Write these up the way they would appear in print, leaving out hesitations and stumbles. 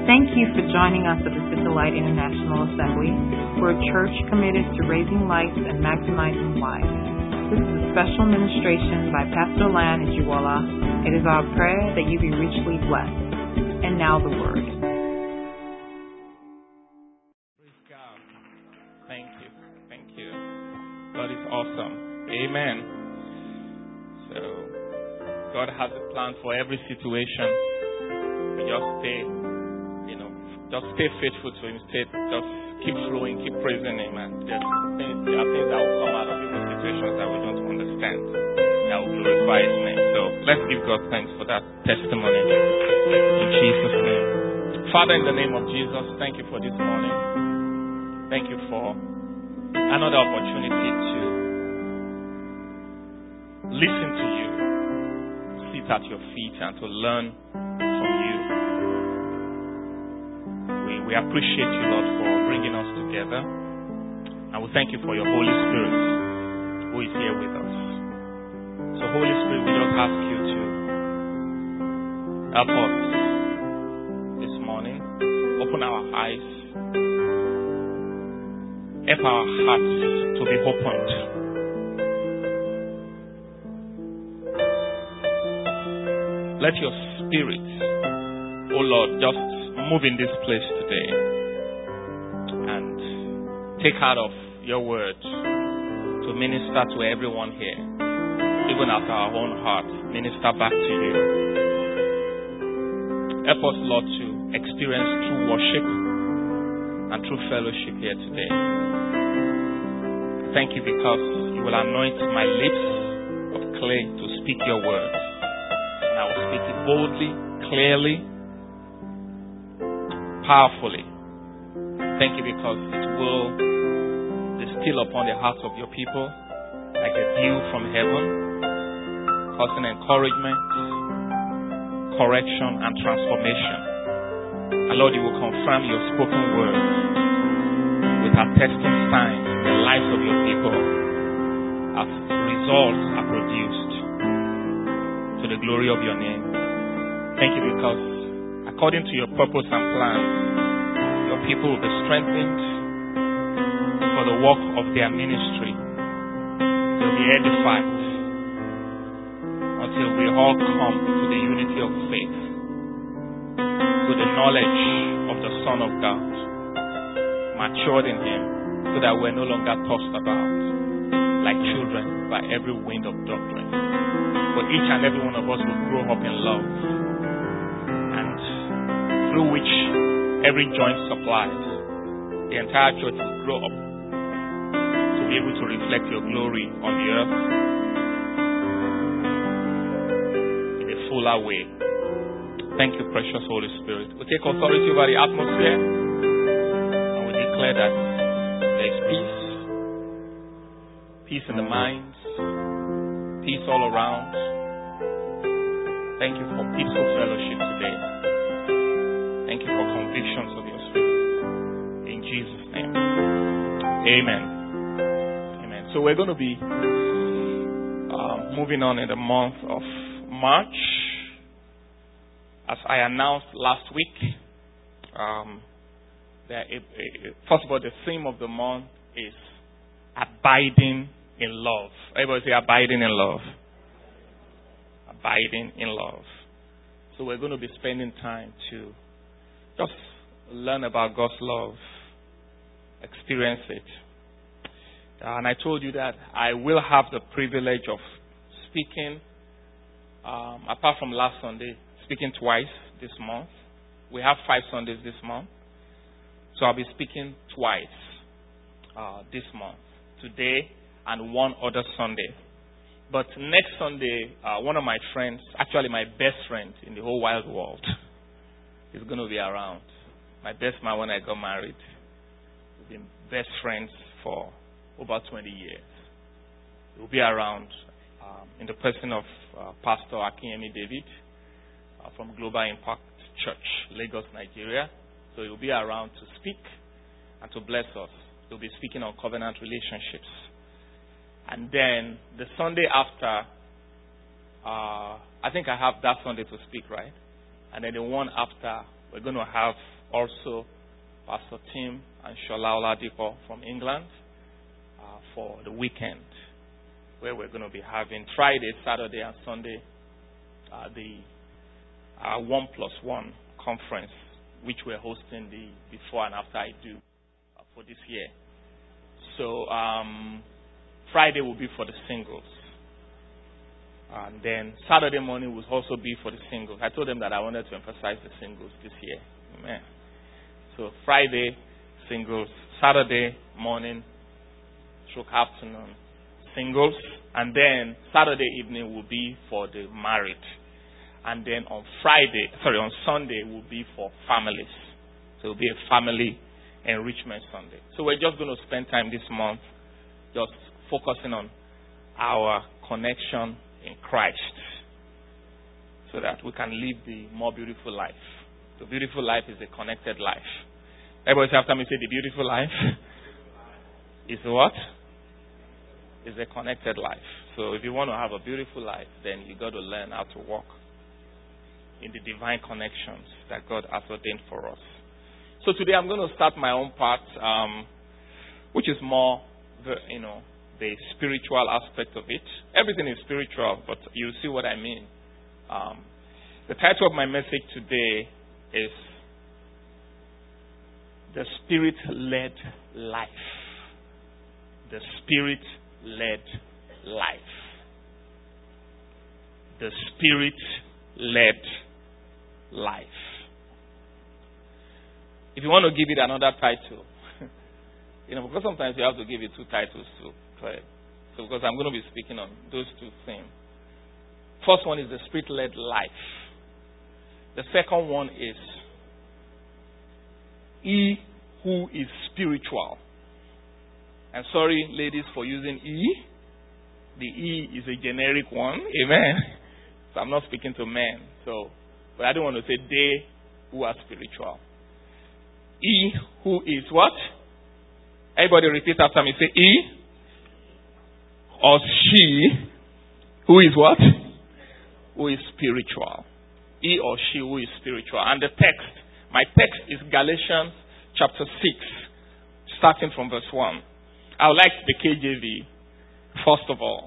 Thank you for joining us at the City Light International Assembly. We're a church committed to raising lights and maximizing lives. This is a special ministration by Pastor Lan Ejiwola. It is our prayer that you be richly blessed. And now the word. Praise God. Thank you. Thank you. God is awesome. Amen. So, God has a plan for every situation. We just stay faithful to Him. Just keep flowing, keep praising Him. And there are things that will come out of even situations that we don't understand, that will glorify His name. So let's give God thanks for that testimony in Jesus' name. Father, in the name of Jesus, thank you for this morning. Thank you for another opportunity to listen to you, sit at your feet, and to learn from you. We appreciate you, Lord, for bringing us together. And we thank you for your Holy Spirit who is here with us. So, Holy Spirit, we just ask you to help us this morning. Open our eyes. Help our hearts to be opened. Let your Spirit, oh Lord, just move in this place today and take out of your word to minister to everyone here, even at our own heart. Minister back to you. Help us, Lord, to experience true worship and true fellowship here today. Thank you because you will anoint my lips of clay to speak your words. And I will speak it boldly, clearly, powerfully. Thank you because it will distill upon the hearts of your people like a dew from heaven, causing encouragement, correction, and transformation. And Lord, you will confirm your spoken word with attesting signs in the lives of your people as results are produced to the glory of your name. Thank you because according to your purpose and plan, your people will be strengthened for the work of their ministry. They'll be edified until we all come to the unity of faith, to the knowledge of the Son of God, matured in Him, so that we're no longer tossed about like children by every wind of doctrine. But each and every one of us will grow up in love, through which every joint supplies. The entire church will grow up to be able to reflect your glory on the earth in a fuller way. Thank you, precious Holy Spirit. We take authority over the atmosphere and we declare that there is peace in the minds, peace all around. Thank you for peaceful fellowship today. Thank you for convictions of your Spirit. In Jesus' name. Amen. Amen. So we're going to be moving on in the month of March. As I announced last week, first of all, the theme of the month is abiding in love. Everybody say abiding in love. Abiding in love. So we're going to be spending time to just learn about God's love, experience it. And I told you that I will have the privilege of speaking, apart from last Sunday, speaking twice this month. We have 5 Sundays this month. So I'll be speaking twice this month, today and one other Sunday. But next Sunday, one of my friends, actually my best friend in the whole wide world, is going to be around. My best man when I got married. We've been best friends for over 20 years. He'll be around in the person of Pastor Akinyemi David from Global Impact Church, Lagos, Nigeria. So he'll be around to speak and to bless us. He'll be speaking on covenant relationships. And then the Sunday after, I think I have that Sunday to speak, right? And then the one after, we're going to have also Pastor Tim and Shola Oladipo from England for the weekend, where we're going to be having Friday, Saturday, and Sunday the 1+1 conference, which we're hosting the before and after I do for this year. So Friday will be for the singles. And then Saturday morning will also be for the singles. I told them that I wanted to emphasize the singles this year. Amen. So Friday, singles. Saturday morning, afternoon, singles. And then Saturday evening will be for the married. And then on Sunday will be for families. So it will be a family enrichment Sunday. So we're just going to spend time this month just focusing on our connection in Christ, so that we can live the more beautiful life. The beautiful life is a connected life. Everybody say after me, say the beautiful life is what? Is a connected life. So if you want to have a beautiful life, then you got to learn how to walk in the divine connections that God has ordained for us. So today I'm going to start my own part, which is more the spiritual aspect of it. Everything is spiritual, but you'll see what I mean. The title of my message today is The Spirit-Led Life. The Spirit-Led Life. The Spirit-Led Life. If you want to give it another title, because sometimes you have to give it two titles too. So because I'm going to be speaking on those two things. First one is the Spirit-led life. The second one is he who is spiritual. And sorry, ladies, for using E. The E is a generic one. Amen. So I'm not speaking to men. But I don't want to say they who are spiritual. He who is what? Everybody repeat after me. Say he or she who is what? Who is spiritual. He or she who is spiritual. And the text, my text is Galatians chapter 6, starting from verse 1. I would like the KJV, first of all.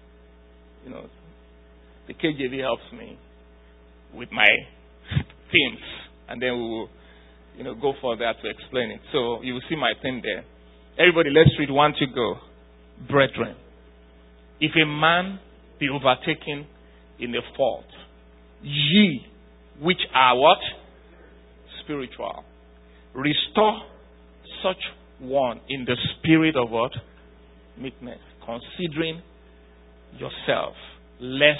The KJV helps me with my themes. And then we will go further to explain it. So you will see my theme there. Everybody, let's read 1 to go. Brethren, if a man be overtaken in a fault, ye which are what? Spiritual. Restore such one in the spirit of what? Meekness. Considering yourself, lest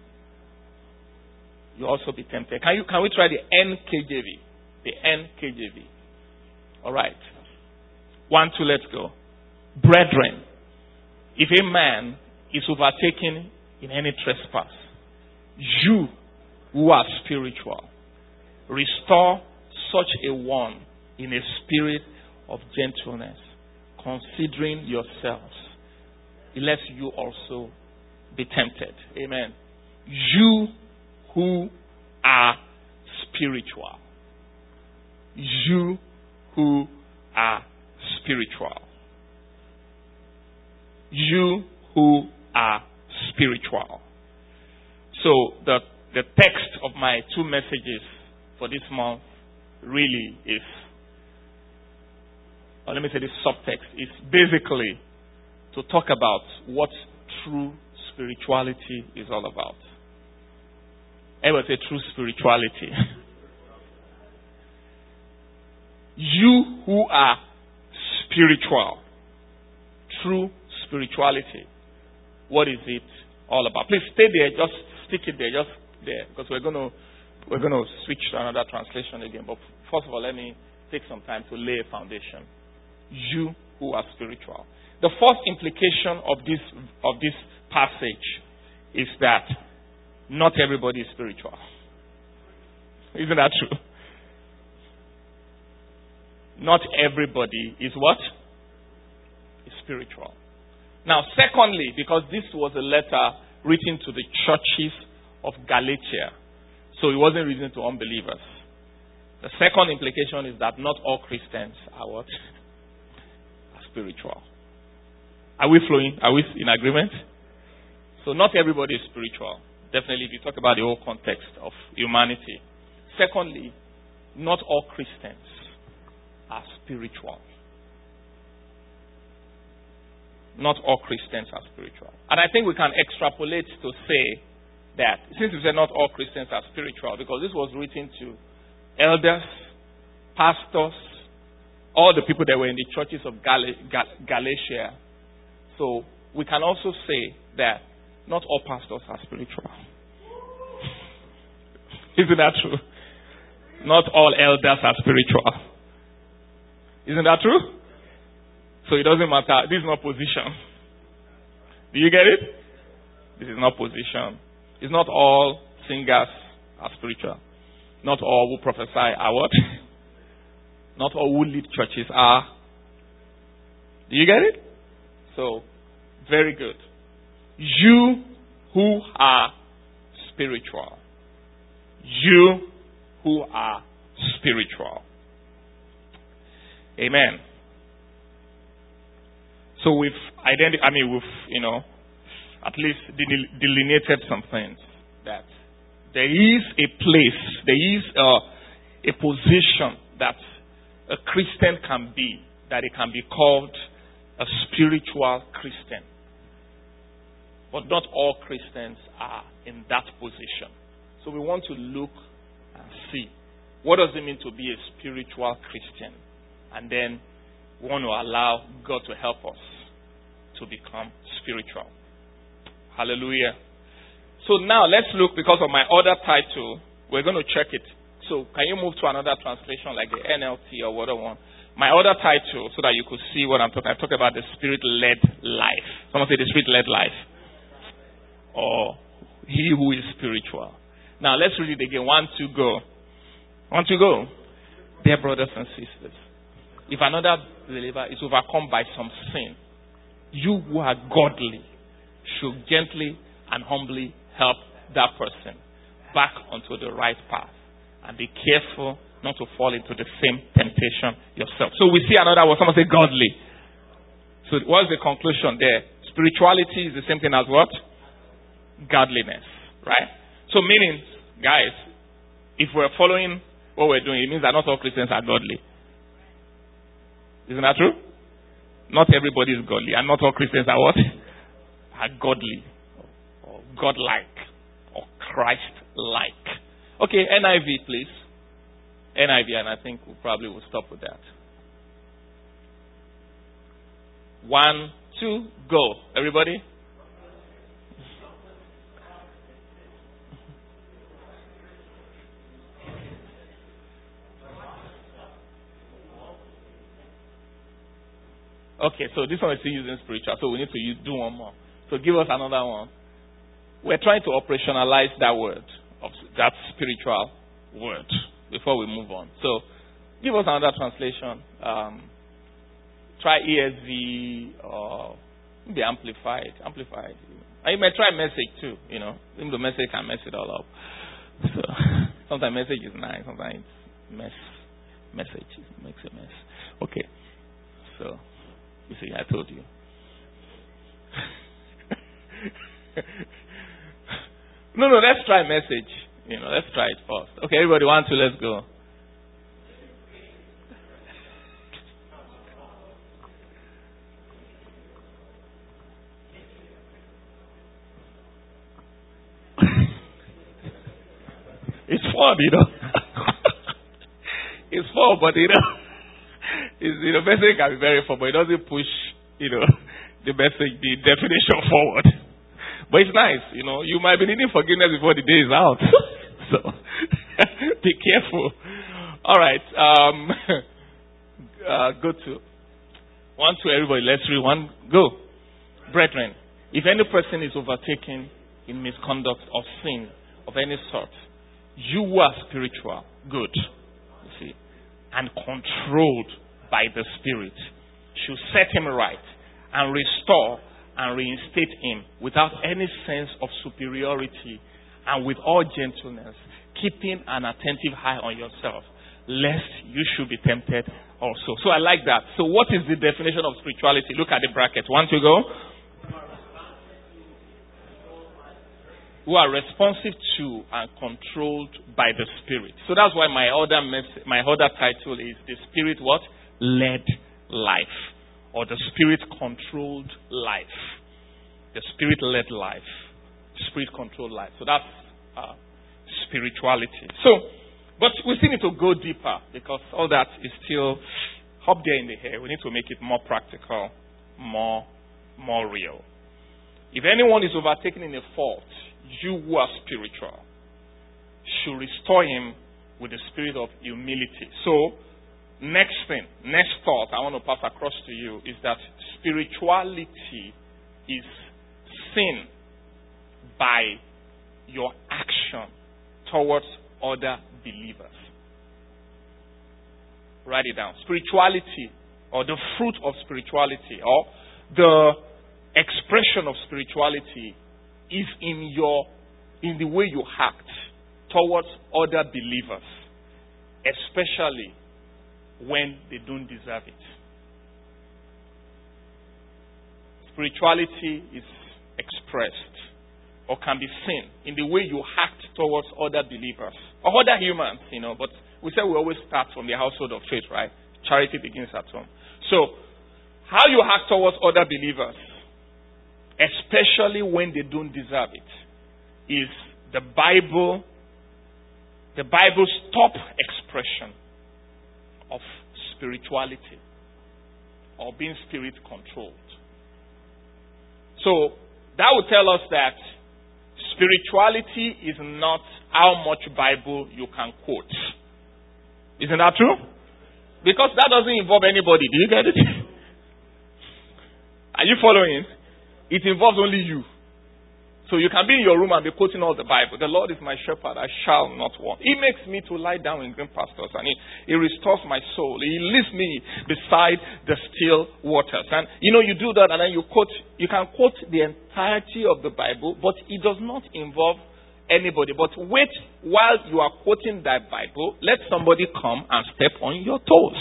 you also be tempted. Can we try the NKJV? The NKJV. All right. 1, 2, let's go. Brethren, if a man is overtaken in any trespass, you who are spiritual, restore such a one in a spirit of gentleness, considering yourselves, lest you also be tempted. Amen. You who are spiritual. You who are spiritual. You who are spiritual. So the text of my two messages for this month really is, or let me say the subtext, is basically to talk about what true spirituality is all about. Everybody say true spirituality. You who are spiritual, true spirituality. What is it all about? Please stay there. Just stick it there. Just there, because we're going to switch to another translation again. But first of all, let me take some time to lay a foundation. You who are spiritual. The first implication of this passage is that not everybody is spiritual. Isn't that true? Not everybody is what? Is spiritual. Now, secondly, because this was a letter written to the churches of Galatia, so it wasn't written to unbelievers. The second implication is that not all Christians are what? Are spiritual. Are we flowing? Are we in agreement? So not everybody is spiritual. Definitely, if you talk about the whole context of humanity. Secondly, not all Christians are spiritual. Not all Christians are spiritual. And I think we can extrapolate to say that, since we said not all Christians are spiritual, because this was written to elders, pastors, all the people that were in the churches of Galatia. So we can also say that not all pastors are spiritual. Isn't that true? Not all elders are spiritual. Isn't that true? So it doesn't matter. This is not position. Do you get it? This is not position. It's not all singers are spiritual. Not all who prophesy are what? Not all who lead churches are. Do you get it? So, very good. You who are spiritual. You who are spiritual. Amen. So we've at least delineated some things. That there is a place, there is a position that a Christian can be, that it can be called a spiritual Christian. But not all Christians are in that position. So we want to look and see, what does it mean to be a spiritual Christian? And then we want to allow God to help us to become spiritual. Hallelujah. So now let's look, because of my other title, we're going to check it. So can you move to another translation like the NLT or whatever one? My other title, so that you could see what I'm talking about. I talk about the spirit-led life. Someone say the spirit-led life. Or he who is spiritual. Now let's read it again. 1, 2, go. 1, 2, go. Dear brothers and sisters, if another believer is overcome by some sin, you who are godly should gently and humbly help that person back onto the right path. And be careful not to fall into the same temptation yourself. So we see another word. Someone say godly. So what's the conclusion there? Spirituality is the same thing as what? Godliness. Right? So meaning, guys, if we're following what we're doing, it means that not all Christians are godly. Isn't that true? Not everybody is godly. And not all Christians are what? Are godly. Or godlike. Or Christ-like. Okay, NIV, please. NIV, and I think we probably will stop with that. 1, 2, go. Everybody? Okay, so this one is still using spiritual, so we need to do one more. So give us another one. We're trying to operationalize that word, that spiritual word, before we move on. So give us another translation. Try ESV or maybe Amplified. And you may try Message too, Even the Message can mess it all up. So sometimes Message is nice, sometimes Message makes a mess. Okay. So you see, I told you. No, let's try Message. Let's try it first. Okay, everybody, 1, 2, let's go. It's fun, It's fun, but message can be very fun, but it doesn't push, the message, the definition forward. But it's nice, You might be needing forgiveness before the day is out. So, be careful. All right. Go to 1, 2, everybody. Let's read 1. Go. Brethren, if any person is overtaken in misconduct or sin of any sort, you who are spiritual, good, you see, and controlled by the Spirit, should set him right and restore and reinstate him without any sense of superiority and with all gentleness, keeping an attentive eye on yourself, lest you should be tempted also. So I like that. So what is the definition of spirituality? Look at the bracket. 1 to go. Who are responsive to and controlled by the Spirit. So that's why my other title is the Spirit what? Led life. Or the Spirit controlled life. The Spirit led life. Spirit controlled life. So that's spirituality. So, but we still need to go deeper because all that is still up there in the air. We need to make it more practical, more real. If anyone is overtaken in a fault, you who are spiritual should restore him with the spirit of humility. So, next thought I want to pass across to you is that spirituality is seen by your action towards other believers. Write it down. Spirituality, or the fruit of spirituality, or the expression of spirituality is in the way you act towards other believers, especially when they don't deserve it. Spirituality is expressed or can be seen in the way you act towards other believers or other humans, but we say we always start from the household of faith, right? Charity begins at home. So, how you act towards other believers, especially when they don't deserve it, is the Bible's top expression of spirituality or being spirit controlled. So that would tell us that spirituality is not how much Bible you can quote. Isn't that true? Because that doesn't involve anybody. Do you get it? Are you following? It involves only you. So you can be in your room and be quoting all the Bible. The Lord is my shepherd, I shall not want. He makes me to lie down in green pastures, and He restores my soul. He leads me beside the still waters. And you do that, and then you can quote the entirety of the Bible, but it does not involve anybody. But wait, while you are quoting that Bible, let somebody come and step on your toes.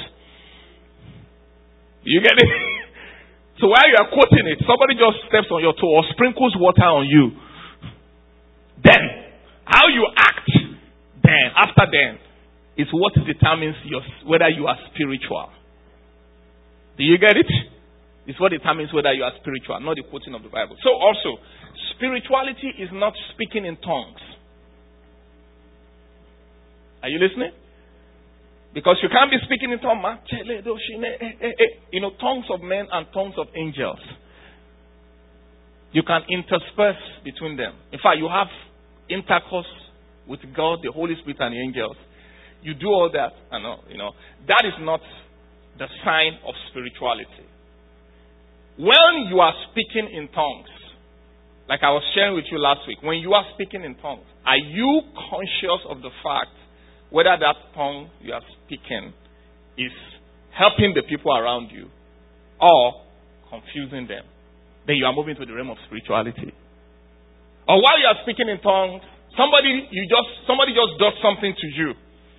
You get it? So while you are quoting it, somebody just steps on your toe or sprinkles water on you. Then, how you act after then, is what determines whether you are spiritual. Do you get it? It's what determines whether you are spiritual, not the quoting of the Bible. So also, spirituality is not speaking in tongues. Are you listening? Because you can't be speaking in tongues, tongues of men and tongues of angels. You can intersperse between them. In fact, you have intercourse with God, the Holy Spirit, and the angels. You do all that, that is not the sign of spirituality. When you are speaking in tongues, like I was sharing with you last week, when you are speaking in tongues, are you conscious of the fact whether that tongue you are speaking is helping the people around you or confusing them? Then you are moving to the realm of spirituality. Or while you are speaking in tongues, somebody just does something to you.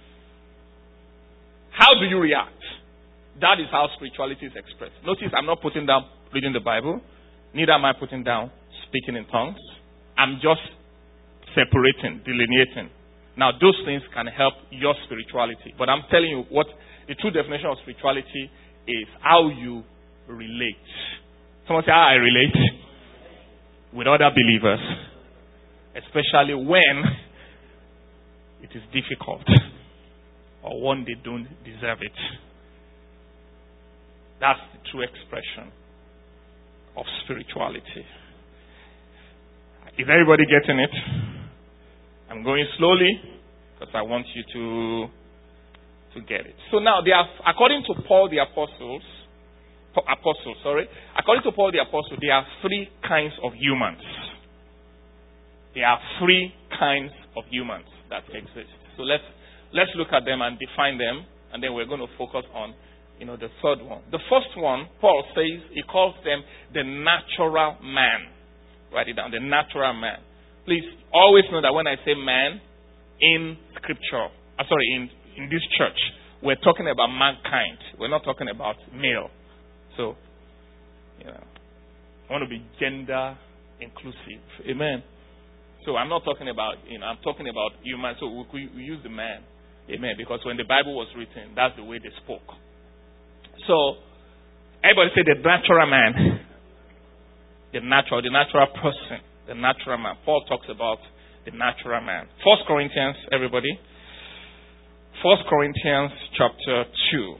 How do you react? That is how spirituality is expressed. Notice I'm not putting down reading the Bible. Neither am I putting down speaking in tongues. I'm just separating, delineating. Now, those things can help your spirituality. But I'm telling you what the true definition of spirituality is: how you relate. Someone say, how I relate with other believers, especially when it is difficult or when they don't deserve it. That's the true expression of spirituality. Is everybody getting it? I'm going slowly because I want you to get it. So now, according to Paul the Apostle, according to Paul the Apostle, there are three kinds of humans. There are three kinds of humans that exist. So let's look at them and define them, and then we're going to focus on the third one. The first one, Paul says, he calls them the natural man. Write it down, the natural man. Please always know that when I say man in Scripture, in in this church, we're talking about mankind. We're not talking about male. So, I want to be gender inclusive. Amen. So I'm not talking about, I'm talking about human. So we use the man. Amen. Because when the Bible was written, that's the way they spoke. So, everybody say the natural man. The natural person. The natural man. Paul talks about the natural man. 1 Corinthians, everybody. 1 Corinthians chapter 2.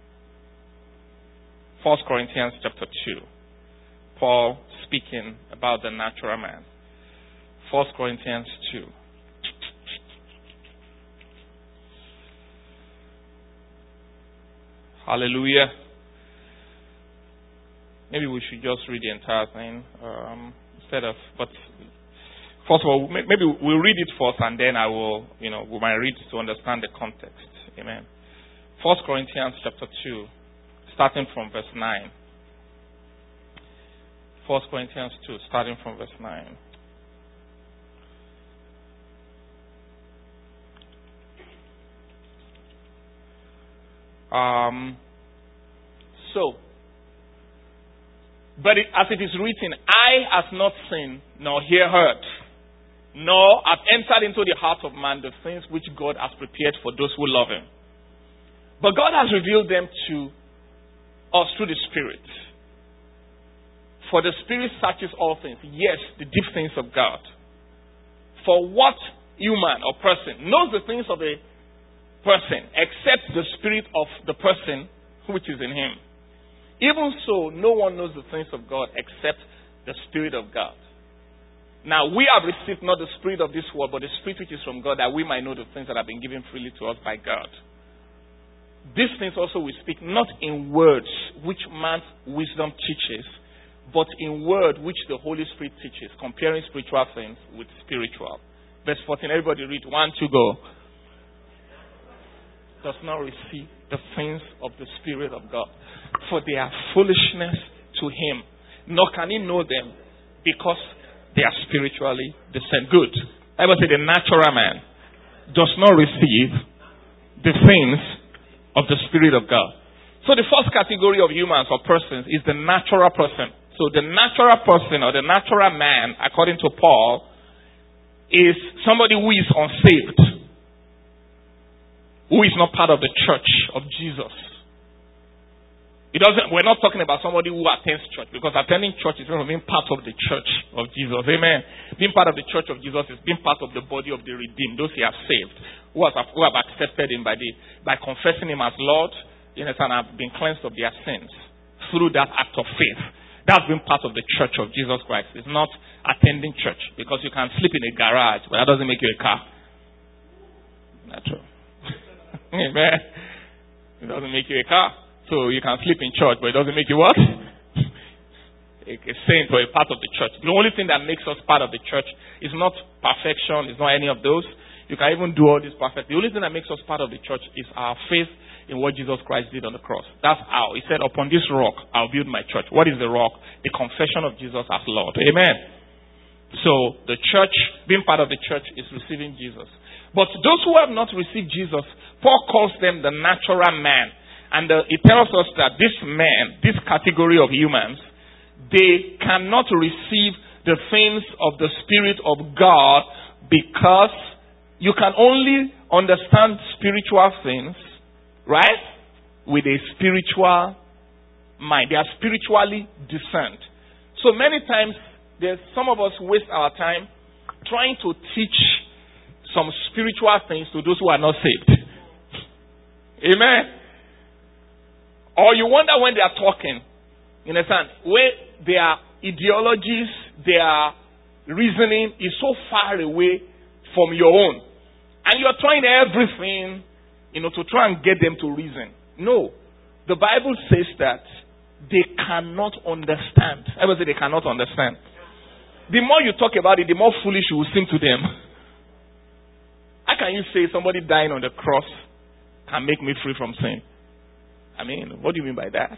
1 Corinthians chapter 2. Paul speaking about the natural man. 1 Corinthians 2. Hallelujah. Maybe we should just read the entire thing instead of, but first of all, maybe we'll read it first and then I will, we might read to understand the context. Amen. 1 Corinthians chapter 2, starting from verse 9. 1 Corinthians 2, starting from verse 9. But as it is written, eye has not seen, nor ear heard, nor have entered into the heart of man the things which God has prepared for those who love Him. But God has revealed them to us through the Spirit. For the Spirit searches all things, yes, the deep things of God. For what human or person knows the things of a person except the spirit of the person which is in him? Even so, no one knows the things of God except the Spirit of God. Now, we have received not the spirit of this world, but the Spirit which is from God, that we might know the things that have been given freely to us by God. These things also we speak not in words which man's wisdom teaches, but in word which the Holy Spirit teaches, comparing spiritual things with spiritual. Verse 14, everybody read. 1, 2, go. Does not receive the things of the Spirit of God, for they are foolishness to him, nor can he know them, because they are spiritually discerned. Good. I will say the natural man does not receive the things of the Spirit of God. So the first category of humans or persons is the natural person. So the natural person or the natural man, according to Paul, is somebody who is unsaved, who is not part of the church of Jesus. We're not talking about somebody who attends church, because attending church is being part of the church of Jesus. Amen. Being part of the church of Jesus is being part of the body of the redeemed, those he has saved, who have accepted him by confessing him as Lord, and have been cleansed of their sins through that act of faith. That's been part of the church of Jesus Christ. It's not attending church, because you can sleep in a garage, but that doesn't make you a car. Not true. Amen. It doesn't make you a car. So you can sleep in church, but it doesn't make you what? A saint or a part of the church. The only thing that makes us part of the church is not perfection, it's not any of those. You can even do all this perfect. The only thing that makes us part of the church is our faith in what Jesus Christ did on the cross. That's how. He said, upon this rock, I'll build my church. What is the rock? The confession of Jesus as Lord. Amen. So the church, being part of the church, is receiving Jesus. But those who have not received Jesus, Paul calls them the natural man. And it tells us that this man, this category of humans, they cannot receive the things of the Spirit of God, because you can only understand spiritual things, right, with a spiritual mind. They are spiritually discerned. So many times, some of us waste our time trying to teach some spiritual things to those who are not saved. Amen. Or you wonder when they are talking, you understand, where their ideologies, their reasoning is so far away from your own. And you're trying everything, to try and get them to reason. No. The Bible says that they cannot understand. I will say they cannot understand. The more you talk about it, the more foolish you will seem to them. How can you say somebody dying on the cross can make me free from sin? I mean, what do you mean by that?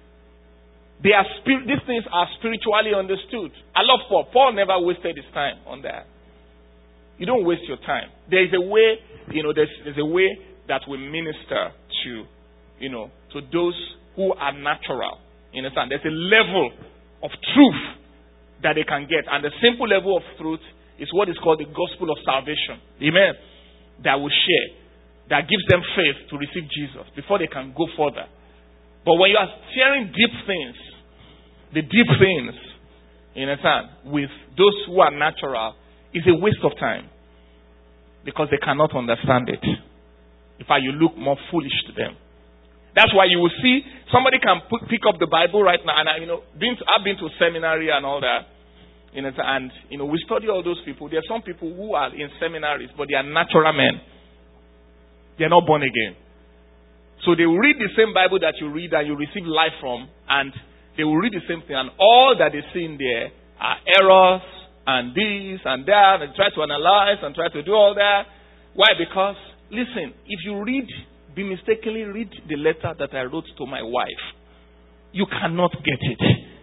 These things are spiritually understood. I love Paul. Paul never wasted his time on that. You don't waste your time. There is a way, there's a way that we minister to, to those who are natural. You understand? There's a level of truth that they can get. And the simple level of truth is what is called the gospel of salvation. Amen. That we share. That gives them faith to receive Jesus before they can go further. But when you are sharing deep things, the deep things, you understand, with those who are natural, is a waste of time. Because they cannot understand it. In fact, you look more foolish to them. That's why you will see somebody can pick up the Bible right now. And I've been to seminary and all that. And we study all those people. There are some people who are in seminaries, but they are natural men. They are not born again. So they will read the same Bible that you read and you receive life from, and they will read the same thing. And all that they see in there are errors and this and that, and try to analyze and try to do all that. Why? Because, listen, if you mistakenly read the letter that I wrote to my wife, you cannot get it.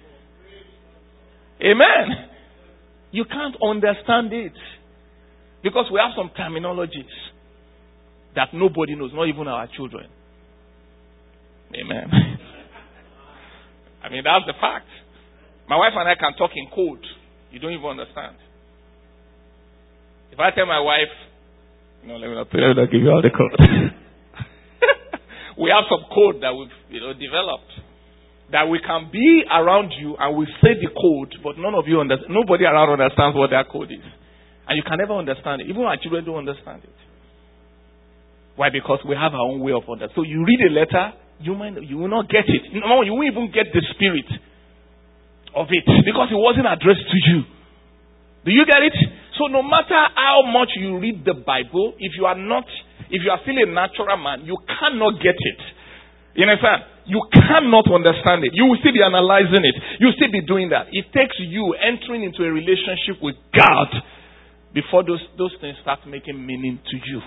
Amen. You can't understand it. Because we have some terminologies that nobody knows, not even our children. Amen. I mean, that's the fact. My wife and I can talk in code. You don't even understand. If I tell my wife, let me not give you all the code. We have some code that we've developed. That we can be around you and we say the code, but nobody around understands what that code is. And you can never understand it. Even our children don't understand it. Why? Because we have our own way of understanding. So you read a letter, you will not get it. No, you won't even get the spirit of it because it wasn't addressed to you. Do you get it? So no matter how much you read the Bible, if you are still a natural man, you cannot get it. You understand? You cannot understand it. You will still be analyzing it. You will still be doing that. It takes you entering into a relationship with God before those things start making meaning to you.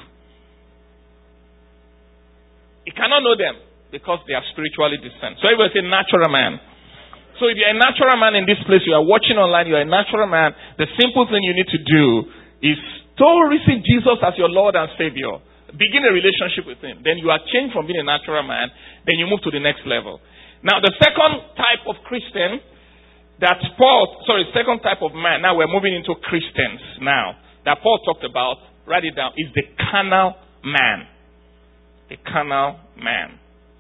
You cannot know them because they are spiritually discerned. So everybody say natural man. So if you're a natural man in this place, you are watching online, you're a natural man, the simple thing you need to do is to receive Jesus as your Lord and Savior. Begin a relationship with Him. Then you are changed from being a natural man. Then you move to the next level. Now the second type of Christian second type of man, now we're moving into Christians now, that Paul talked about, write it down, is the carnal man. The carnal man.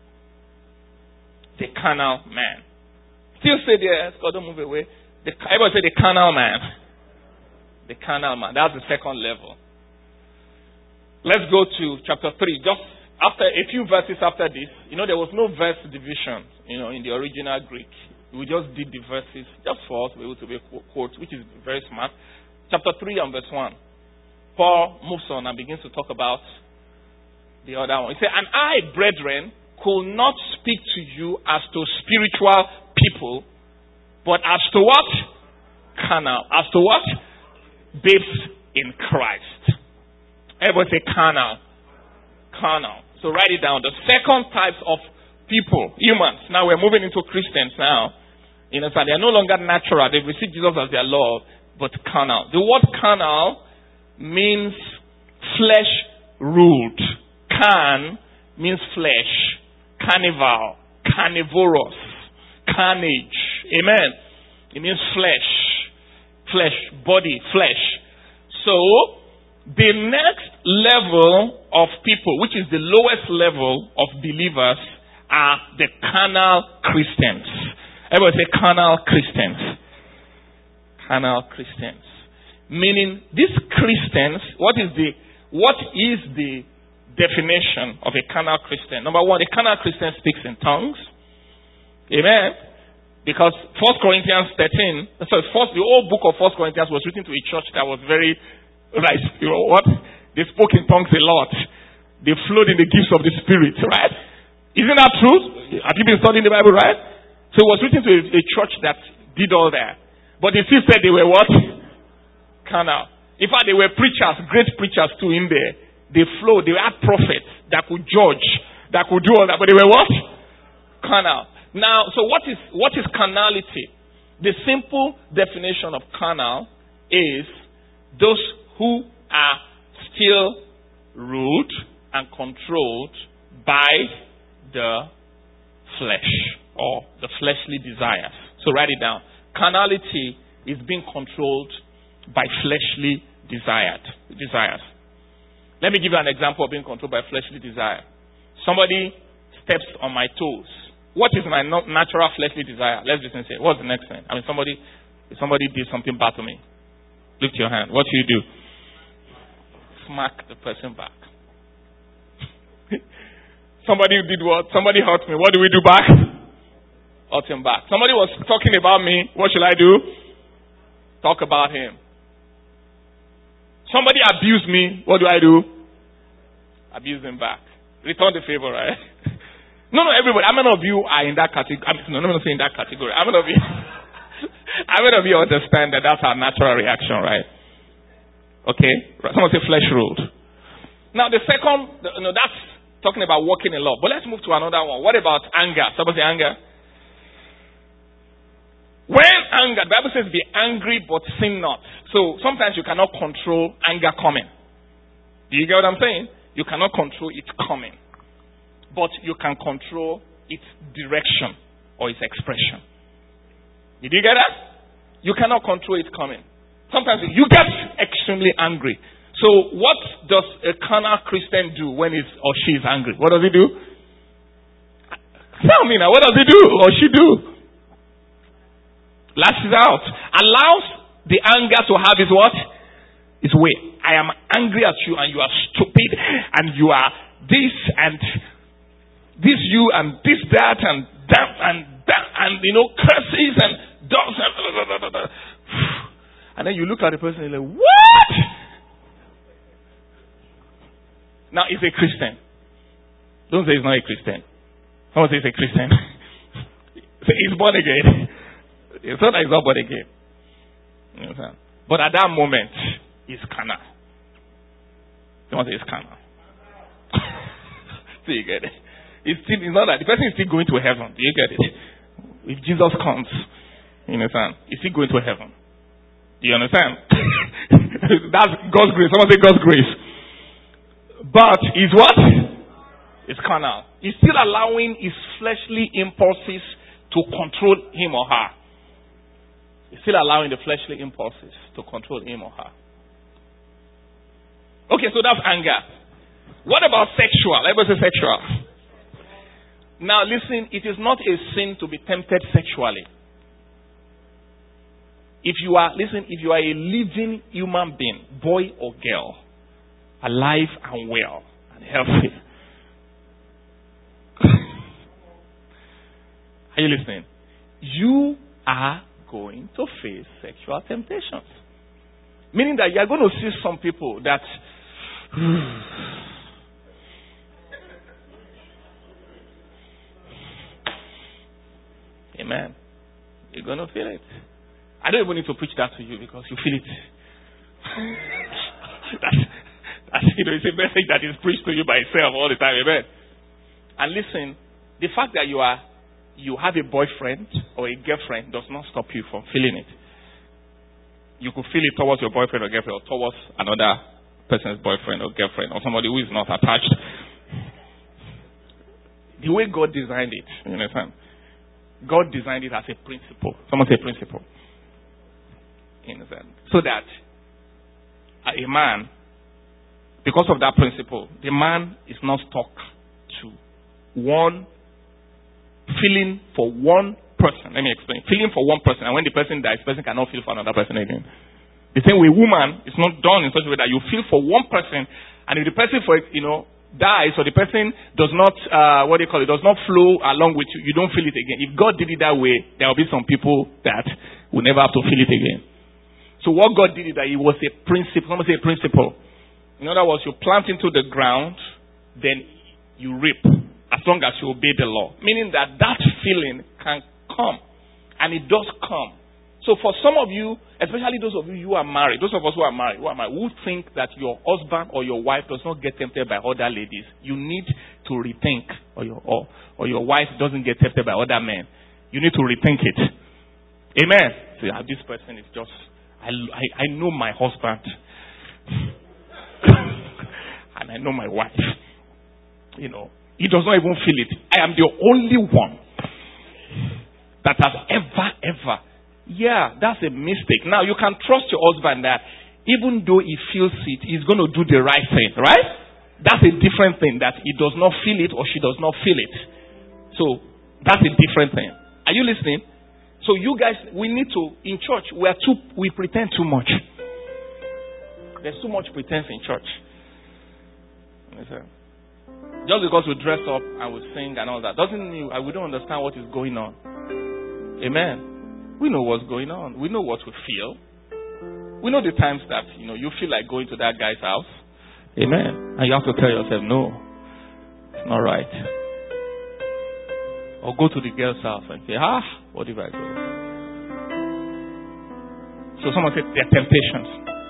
The carnal man. Still say there, Scott, don't move away. Everybody say the carnal man. The carnal man. That's the second level. Let's go to chapter 3. Just after a few verses after this, there was no verse division, in the original Greek. We just did the verses just for us to be able to be quotes, which is very smart. Chapter 3 and verse 1. Paul moves on and begins to talk about the other one. He said, and I, brethren, could not speak to you as to spiritual people, but as to what? Carnal. As to what? Babes in Christ. Everybody say carnal. Carnal. So write it down. The second types of people, humans. Now we're moving into Christians now. They are no longer natural. They've received Jesus as their Lord, but carnal. The word carnal means flesh ruled. Can means flesh. Carnival. Carnivorous. Carnage. Amen. It means flesh. Flesh. Body. Flesh. So, the next level of people, which is the lowest level of believers, are the carnal Christians. Everybody say carnal Christians. Carnal Christians. Meaning, these Christians, what is the definition of a carnal Christian? Number one, a carnal Christian speaks in tongues. Amen. Because 1 Corinthians 13, the whole book of 1 Corinthians was written to a church that was very, they spoke in tongues a lot. They flowed in the gifts of the Spirit, right? Isn't that true? Have you been studying the Bible, right? So it was written to a church that did all that. But they still said they were what? Carnal. In fact, they were preachers, great preachers too in there. They flowed. They had prophets that could judge, that could do all that. But they were what? Carnal. Now, so what is carnality? The simple definition of carnal is those who are still ruled and controlled by the flesh or the fleshly desires. So write it down. Carnality is being controlled by fleshly desires. Let me give you an example of being controlled by fleshly desire. Somebody steps on my toes. What is my natural fleshly desire? Let's listen and say, what's the next thing? I mean, if somebody did something bad to me, lift your hand. What do? Smack the person back. Somebody did what? Somebody hurt me. What do we do back? Hurt him back. Somebody was talking about me. What should I do? Talk about him. Somebody abused me. What do I do? Abuse him back. Return the favor, right? No, everybody. How many of you are in that category? No, I'm not saying that category. How many of you understand that that's our natural reaction, right? Okay? Someone say flesh ruled. Now the second, that's talking about walking in love. But let's move to another one. What about anger? Somebody say anger. When anger, the Bible says be angry but sin not. So sometimes you cannot control anger coming. Do you get what I'm saying? You cannot control it coming. But you can control its direction or its expression. Did you get that? You cannot control it coming. Sometimes you get extremely angry. So what does a carnal Christian do when he or she is angry? What does he do? Tell me now, what does he do or she do? Lashes out. Allows the anger to have his what? His way. I am angry at you and you are stupid and you are this and this you and this that and that and curses and dogs and then you look at the person and you're like, what? Now he's a Christian. Don't say he's not a Christian. Someone say he's a Christian. Say he's born again. It's not that he's not born again. You know, but at that moment, he's carnal. Someone say he's carnal. So you get it. It's not that the person is still going to heaven. Do you get it? If Jesus comes, you understand? He's still going to heaven. Do you understand? That's God's grace. Someone say God's grace. But he's what? It's carnal. He's still allowing his fleshly impulses to control him or her. He's still allowing the fleshly impulses to control him or her. Okay, so that's anger. What about sexual? Everybody say sexual. Now listen, it is not a sin to be tempted sexually. If you are a living human being, boy or girl, alive and well and healthy. Are you listening? You are going to face sexual temptations. Meaning that you are going to see some people that Amen. You're going to feel it. I don't even need to preach that to you because you feel it. It's a message that is preached to you by itself all the time. Amen. And listen, the fact that you have a boyfriend or a girlfriend does not stop you from feeling it. You could feel it towards your boyfriend or girlfriend or towards another person's boyfriend or girlfriend or somebody who is not attached. The way God designed it, you understand? God designed it as a principle. Someone say principle. You understand? So that a man, because of that principle, the man is not stuck to one feeling for one person. Let me explain. Feeling for one person, and when the person dies, the person cannot feel for another person again. The same way, woman is not done in such a way that you feel for one person, and if the person dies or the person does not, does not flow along with you, you don't feel it again. If God did it that way, there will be some people that will never have to feel it again. So what God did is that it was a principle. Someone say a principle. In other words, you plant into the ground, then you reap, as long as you obey the law. Meaning that feeling can come. And it does come. So for some of you, especially those of you who are married, those of us who are married, who think that your husband or your wife does not get tempted by other ladies, you need to rethink, or your wife doesn't get tempted by other men. You need to rethink it. Amen. So this person is just, I know my husband and I know my wife. He does not even feel it. I am the only one that has ever. Yeah, that's a mistake. Now, you can trust your husband that even though he feels it, he's going to do the right thing, right? That's a different thing, that he does not feel it or she does not feel it. So, that's a different thing. Are you listening? So you guys, we need to, in church, we pretend too much. There's too much pretense in church. Just because we dress up and we sing and all that doesn't mean we don't understand what is going on. Amen. We know what's going on. We know what we feel. We know the times that you feel like going to that guy's house. Amen. And you have to tell yourself, no, it's not right. Or go to the girl's house and say, what if I go? So someone said there are temptations.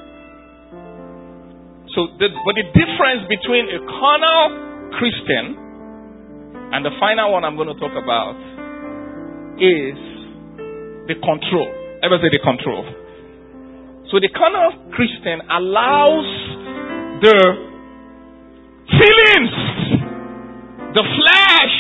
But the difference between a carnal Christian and the final one I'm going to talk about is the control. Everybody say the control. So the carnal Christian allows the feelings, the flesh,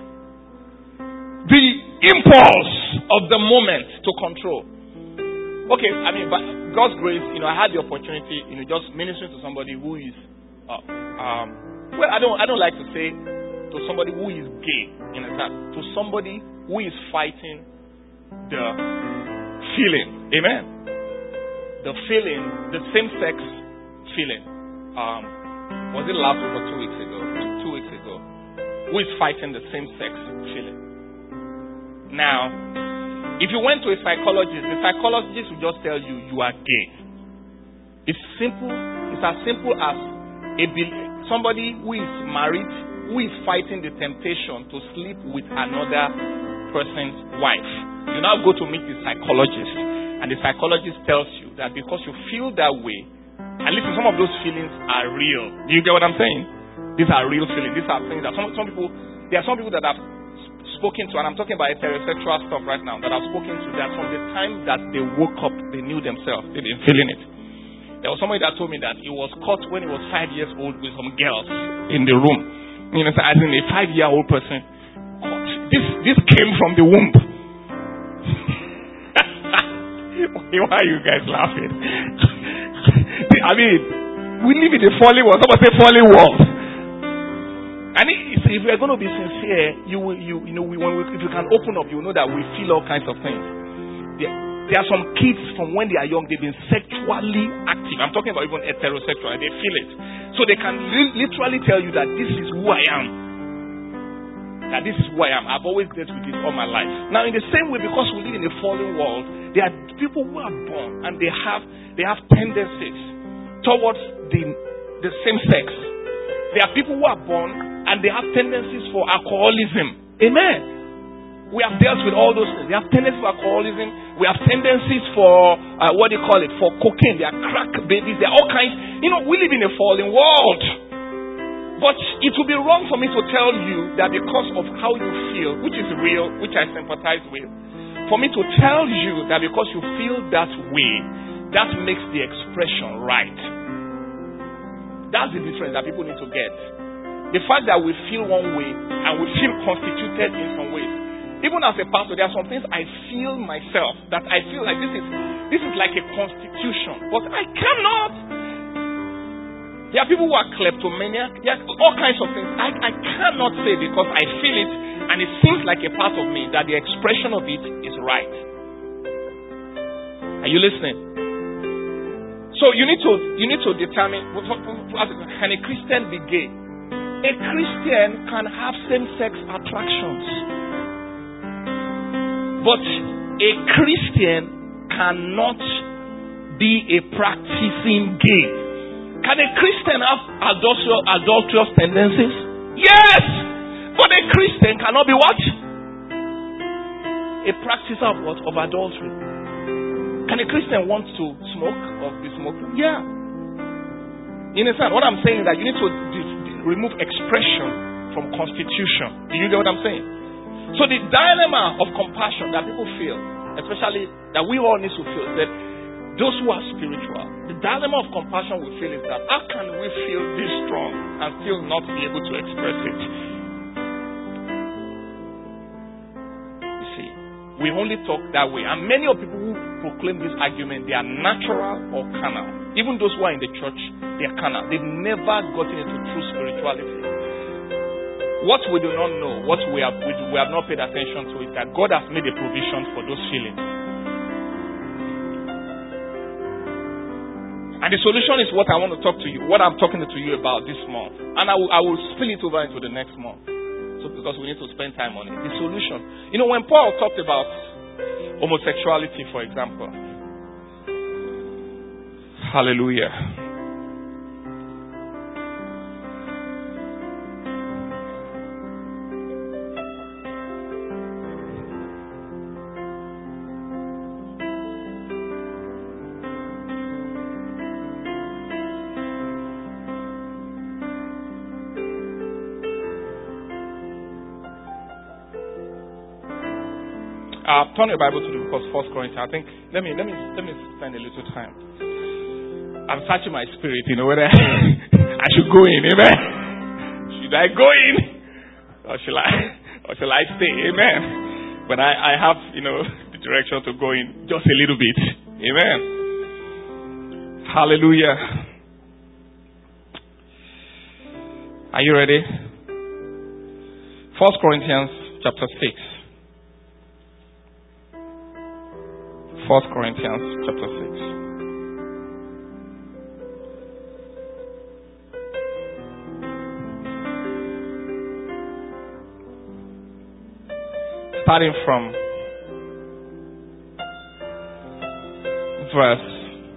the impulse of the moment to control. Okay, by God's grace, I had the opportunity, just ministering to somebody who is, I don't like to say to somebody who is gay, to somebody who is fighting the feeling. Amen. The feeling, the same-sex feeling. Was it last week or 2 weeks ago? 2 weeks ago. Who is fighting the same-sex feeling? Now, if you went to a psychologist, the psychologist will just tell you are gay. It's simple. It's as simple as somebody who is married, who is fighting the temptation to sleep with another person's wife. You now go to meet the psychologist, and the psychologist tells you that because you feel that way, and listen, some of those feelings are real. Do you get what I'm saying? These are real feelings. These are things that some people, there are some people that have spoken to, and I'm talking about heterosexual stuff right now, that I've spoken to, that from the time that they woke up, they knew themselves. They've been feeling it. There was somebody that told me that he was caught when he was 5 years old with some girls in the room. As in a 5-year-old person. Caught. This came from the womb. Why are you guys laughing? We live in a fallen world. Somebody say fallen world. And if we are going to be sincere, if you can open up, you will know that we feel all kinds of things. There are some kids from when they are young, they've been sexually active. I'm talking about even heterosexual, and they feel it. So they can literally tell you that this is who I am. That this is who I am. I've always dealt with this all my life. Now, in the same way, because we live in a fallen world, there are people who are born and they have tendencies towards the same sex. There are people who are born and they have tendencies for alcoholism. Amen. We have dealt with all those things. They have tendencies for alcoholism. We have tendencies for, for cocaine. They are crack babies. They are all kinds. We live in a fallen world. But it would be wrong for me to tell you that because of how you feel, which is real, which I sympathize with, for me to tell you that because you feel that way, that makes the expression right. That's the difference that people need to get. The fact that we feel one way and we feel constituted in some ways. Even as a pastor, there are some things I feel myself that I feel like this is like a constitution, but I cannot. There are people who are kleptomaniac. There are all kinds of things. I cannot say because I feel it and it seems like a part of me that the expression of it is right. Are you listening? So you need to determine, can a Christian be gay? A Christian can have same-sex attractions. But a Christian cannot be a practicing gay. Can a Christian have adulterous tendencies? Yes! But a Christian cannot be what? A practicer of what? Of adultery. Can a Christian want to smoke or be smoking? Yeah. You understand? What I'm saying is that you need to remove expression from constitution. Do you get what I'm saying? So the dilemma of compassion that people feel, especially that we all need to feel, is that Those who are spiritual, the dilemma of compassion we feel is that how can we feel this strong and still not be able to express it? You see, we only talk that way. And many of people who proclaim this argument, they are natural or carnal. Even those who are in the church, they are carnal. They've never gotten into true spirituality. What we do not know, what we have not paid attention to is that God has made a provision for those feelings. And the solution is what I want to talk to you, what I'm talking to you about this month. And I will spill it over into the next month. So because we need to spend time on it. The solution. You know, when Paul talked about homosexuality, for example. Hallelujah. Turn your Bible to the book of 1 Corinthians. I think let me spend a little time. I'm searching my spirit, whether I should go in, amen. Should I go in? Or shall I stay? Amen. But I have, the direction to go in just a little bit. Amen. Hallelujah. Are you ready? 1 Corinthians chapter 6. 1 Corinthians chapter 6. Starting from verse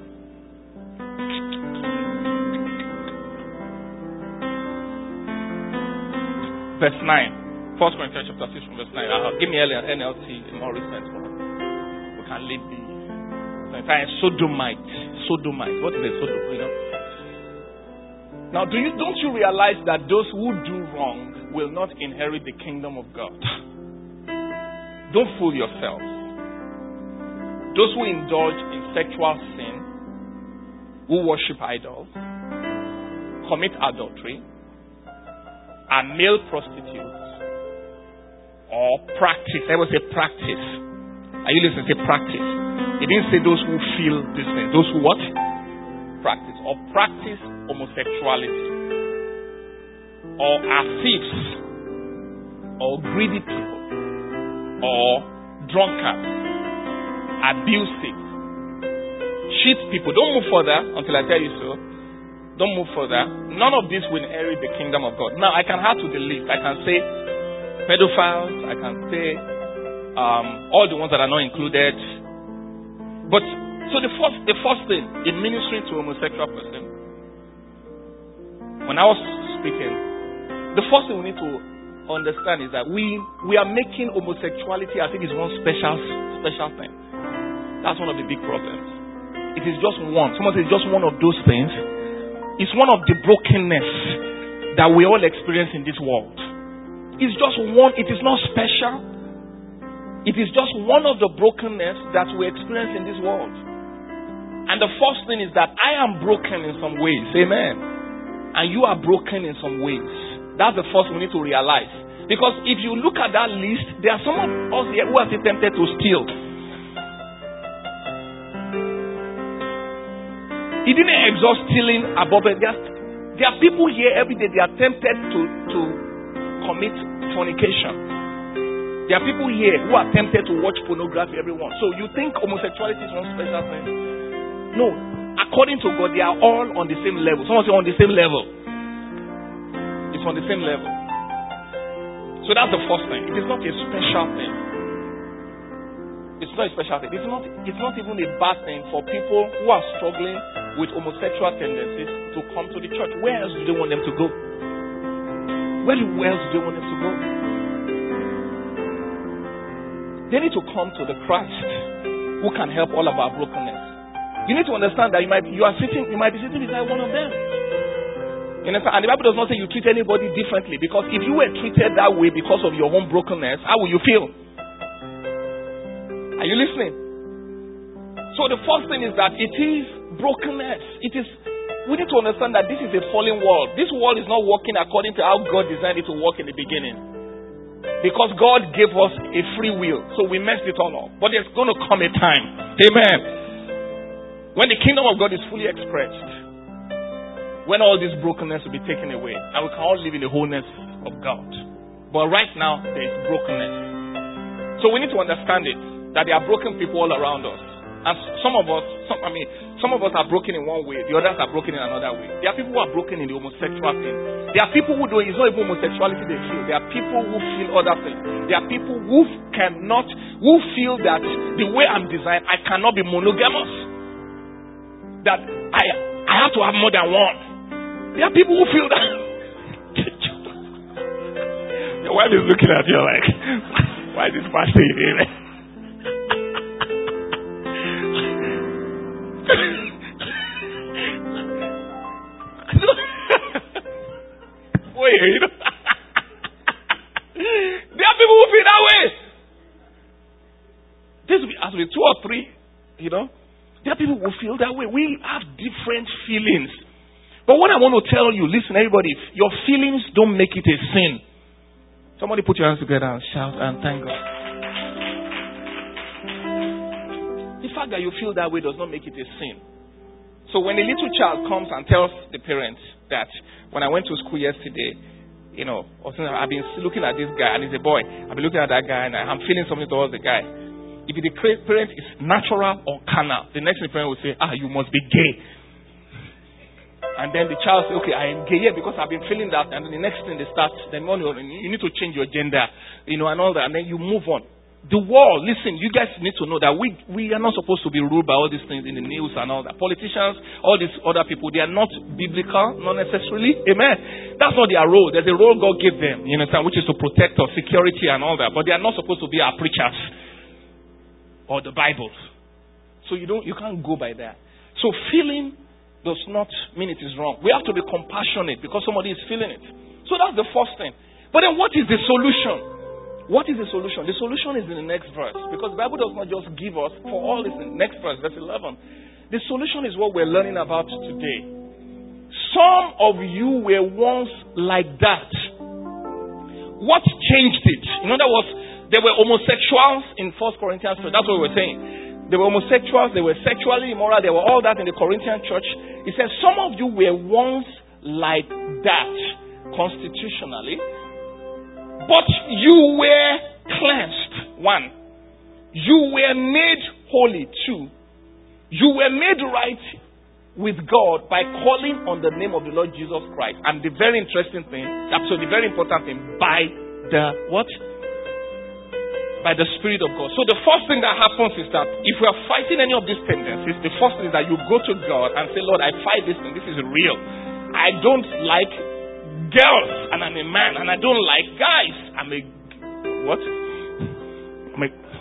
9. 1 Corinthians chapter 6 from verse 9. Give me NLT, more recent one. We can lead the Sodomite. What is a Sodomite? Now, don't you realize that those who do wrong will not inherit the kingdom of God? Don't fool yourself. Those who indulge in sexual sin, who worship idols, commit adultery, are male prostitutes, or practice. I will say practice. Are you listening? Say practice. It didn't say those who feel this thing. Those who what? Practice. Or practice homosexuality. Or are thieves. Or greedy people. Or drunkards. Abusive. Cheat people. Don't move further until I tell you so. Don't move further. None of this will inherit the kingdom of God. Now, I can add to the list. I can say pedophiles. I can say all the ones that are not included. But so the first thing in ministering to a homosexual person, when I was speaking, the first thing we need to understand is that we are making homosexuality as if it's one special thing. That's one of the big problems. It is just one. Someone says it's just one of those things. It's one of the brokenness that we all experience in this world. It's just one. It is not special. It is just one of the brokenness that we experience in this world. And the first thing is that I am broken in some ways. Amen. And you are broken in some ways. That's the first we need to realize. Because if you look at that list, there are some of us here who are still tempted to steal. He didn't exhaust stealing above it. There are people here every day, they are tempted to commit fornication. There are people here who are tempted to watch pornography every once. So you think homosexuality is one special thing? No. According to God, they are all on the same level. Someone say on the same level. It's on the same level. So that's the first thing. It is not a special thing. It's not a special thing. It's not even a bad thing for people who are struggling with homosexual tendencies to come to the church. Where else do they want them to go? Where else do they want them to go? They need to come to the Christ who can help all of our brokenness. You need to understand that you might be sitting beside one of them. You understand? And the Bible does not say you treat anybody differently, because if you were treated that way because of your own brokenness, how will you feel? Are you listening? So the first thing is that it is brokenness. We need to understand that this is a fallen world. This world is not working according to how God designed it to work in the beginning. Because God gave us a free will. So we messed it all up. But there's going to come a time. Amen. When the kingdom of God is fully expressed. When all this brokenness will be taken away. And we can all live in the wholeness of God. But right now, there is brokenness. So we need to understand it. That there are broken people all around us. And some of us are broken in one way, the others are broken in another way. There are people who are broken in the homosexual thing. There are people who it's not even homosexuality they feel. There are people who feel other things. There are people who feel that the way I'm designed, I cannot be monogamous. That I have to have more than one. There are people who feel that. Your wife is looking at you like, why is this pastor here? There are people who feel that way. This will be as with 2 or 3, There are people who feel that way. We have different feelings. But what I want to tell you, listen, everybody, your feelings don't make it a sin. Somebody put your hands together and shout and thank God. The fact that you feel that way does not make it a sin. So when a little child comes and tells the parents that when I went to school yesterday, I've been looking at this guy and he's a boy. I've been looking at that guy and I'm feeling something towards the guy. If the parent is natural or carnal, the next thing the parent will say, you must be gay. And then the child says, okay, I am gay because I've been feeling that. And then the next thing they start, then you need to change your gender, and all that. And then you move on. The world, listen, you guys need to know that we are not supposed to be ruled by all these things in the news and all that. Politicians, all these other people, they are not biblical, not necessarily. Amen. That's not their role. There's a role God gave them, which is to protect us, security and all that. But they are not supposed to be our preachers or the Bible. So you can't go by that. So feeling does not mean it is wrong. We have to be compassionate because somebody is feeling it. So that's the first thing. But then what is the solution? What is the solution? The solution is in the next verse. Because the Bible does not just give us, for all this in the next verse, verse 11. The solution is what we're learning about today. Some of you were once like that. What changed it? In other words, there were homosexuals in 1 Corinthians 3. That's what we were saying. There were homosexuals, they were sexually immoral, there were all that in the Corinthian church. It says some of you were once like that constitutionally. But you were cleansed. 1. You were made holy. 2. You were made right with God by calling on the name of the Lord Jesus Christ. And the very interesting thing, absolutely very important thing, by the what? By the Spirit of God. So the first thing that happens is that if we are fighting any of these tendencies, the first thing is that you go to God and say, Lord, I fight this thing. This is real. I don't like girls, and I'm a man, and I don't like guys. I'm a what? I'm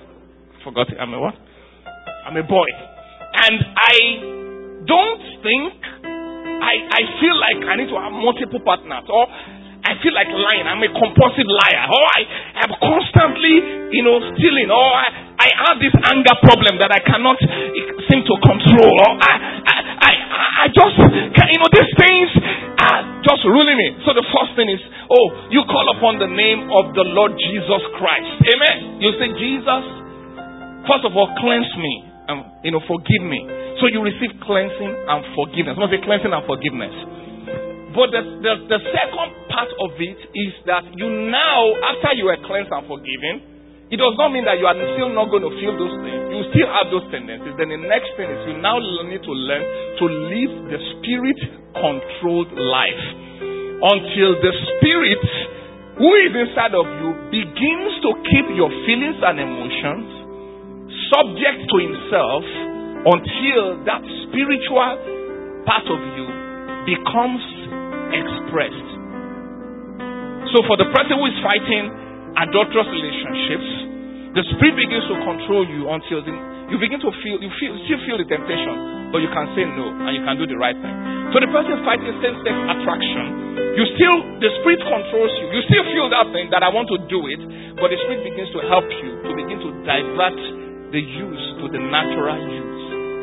a boy. And I don't think I feel like I need to have multiple partners, or I feel like lying. I'm a compulsive liar, or I am constantly, stealing, or I have this anger problem that I cannot seem to control, or I just, these things are just ruling me. So the first thing is, you call upon the name of the Lord Jesus Christ. Amen. You say, Jesus, first of all, cleanse me and, forgive me. So you receive cleansing and forgiveness. Not say cleansing and forgiveness. But the second part of it is that you now, after you are cleansed and forgiven, it does not mean that you are still not going to feel those things. You still have those tendencies. Then the next thing is you now need to learn to live the Spirit-controlled life. Until the Spirit who is inside of you begins to keep your feelings and emotions subject to Himself until that spiritual part of you becomes expressed. So for the person who is fighting adulterous relationships, the Spirit begins to control you until you begin to still feel the temptation, but you can say no and you can do the right thing. So the person fighting same-sex attraction, the Spirit controls you. You still feel that thing that I want to do it, but the Spirit begins to help you to begin to divert the use to the natural use.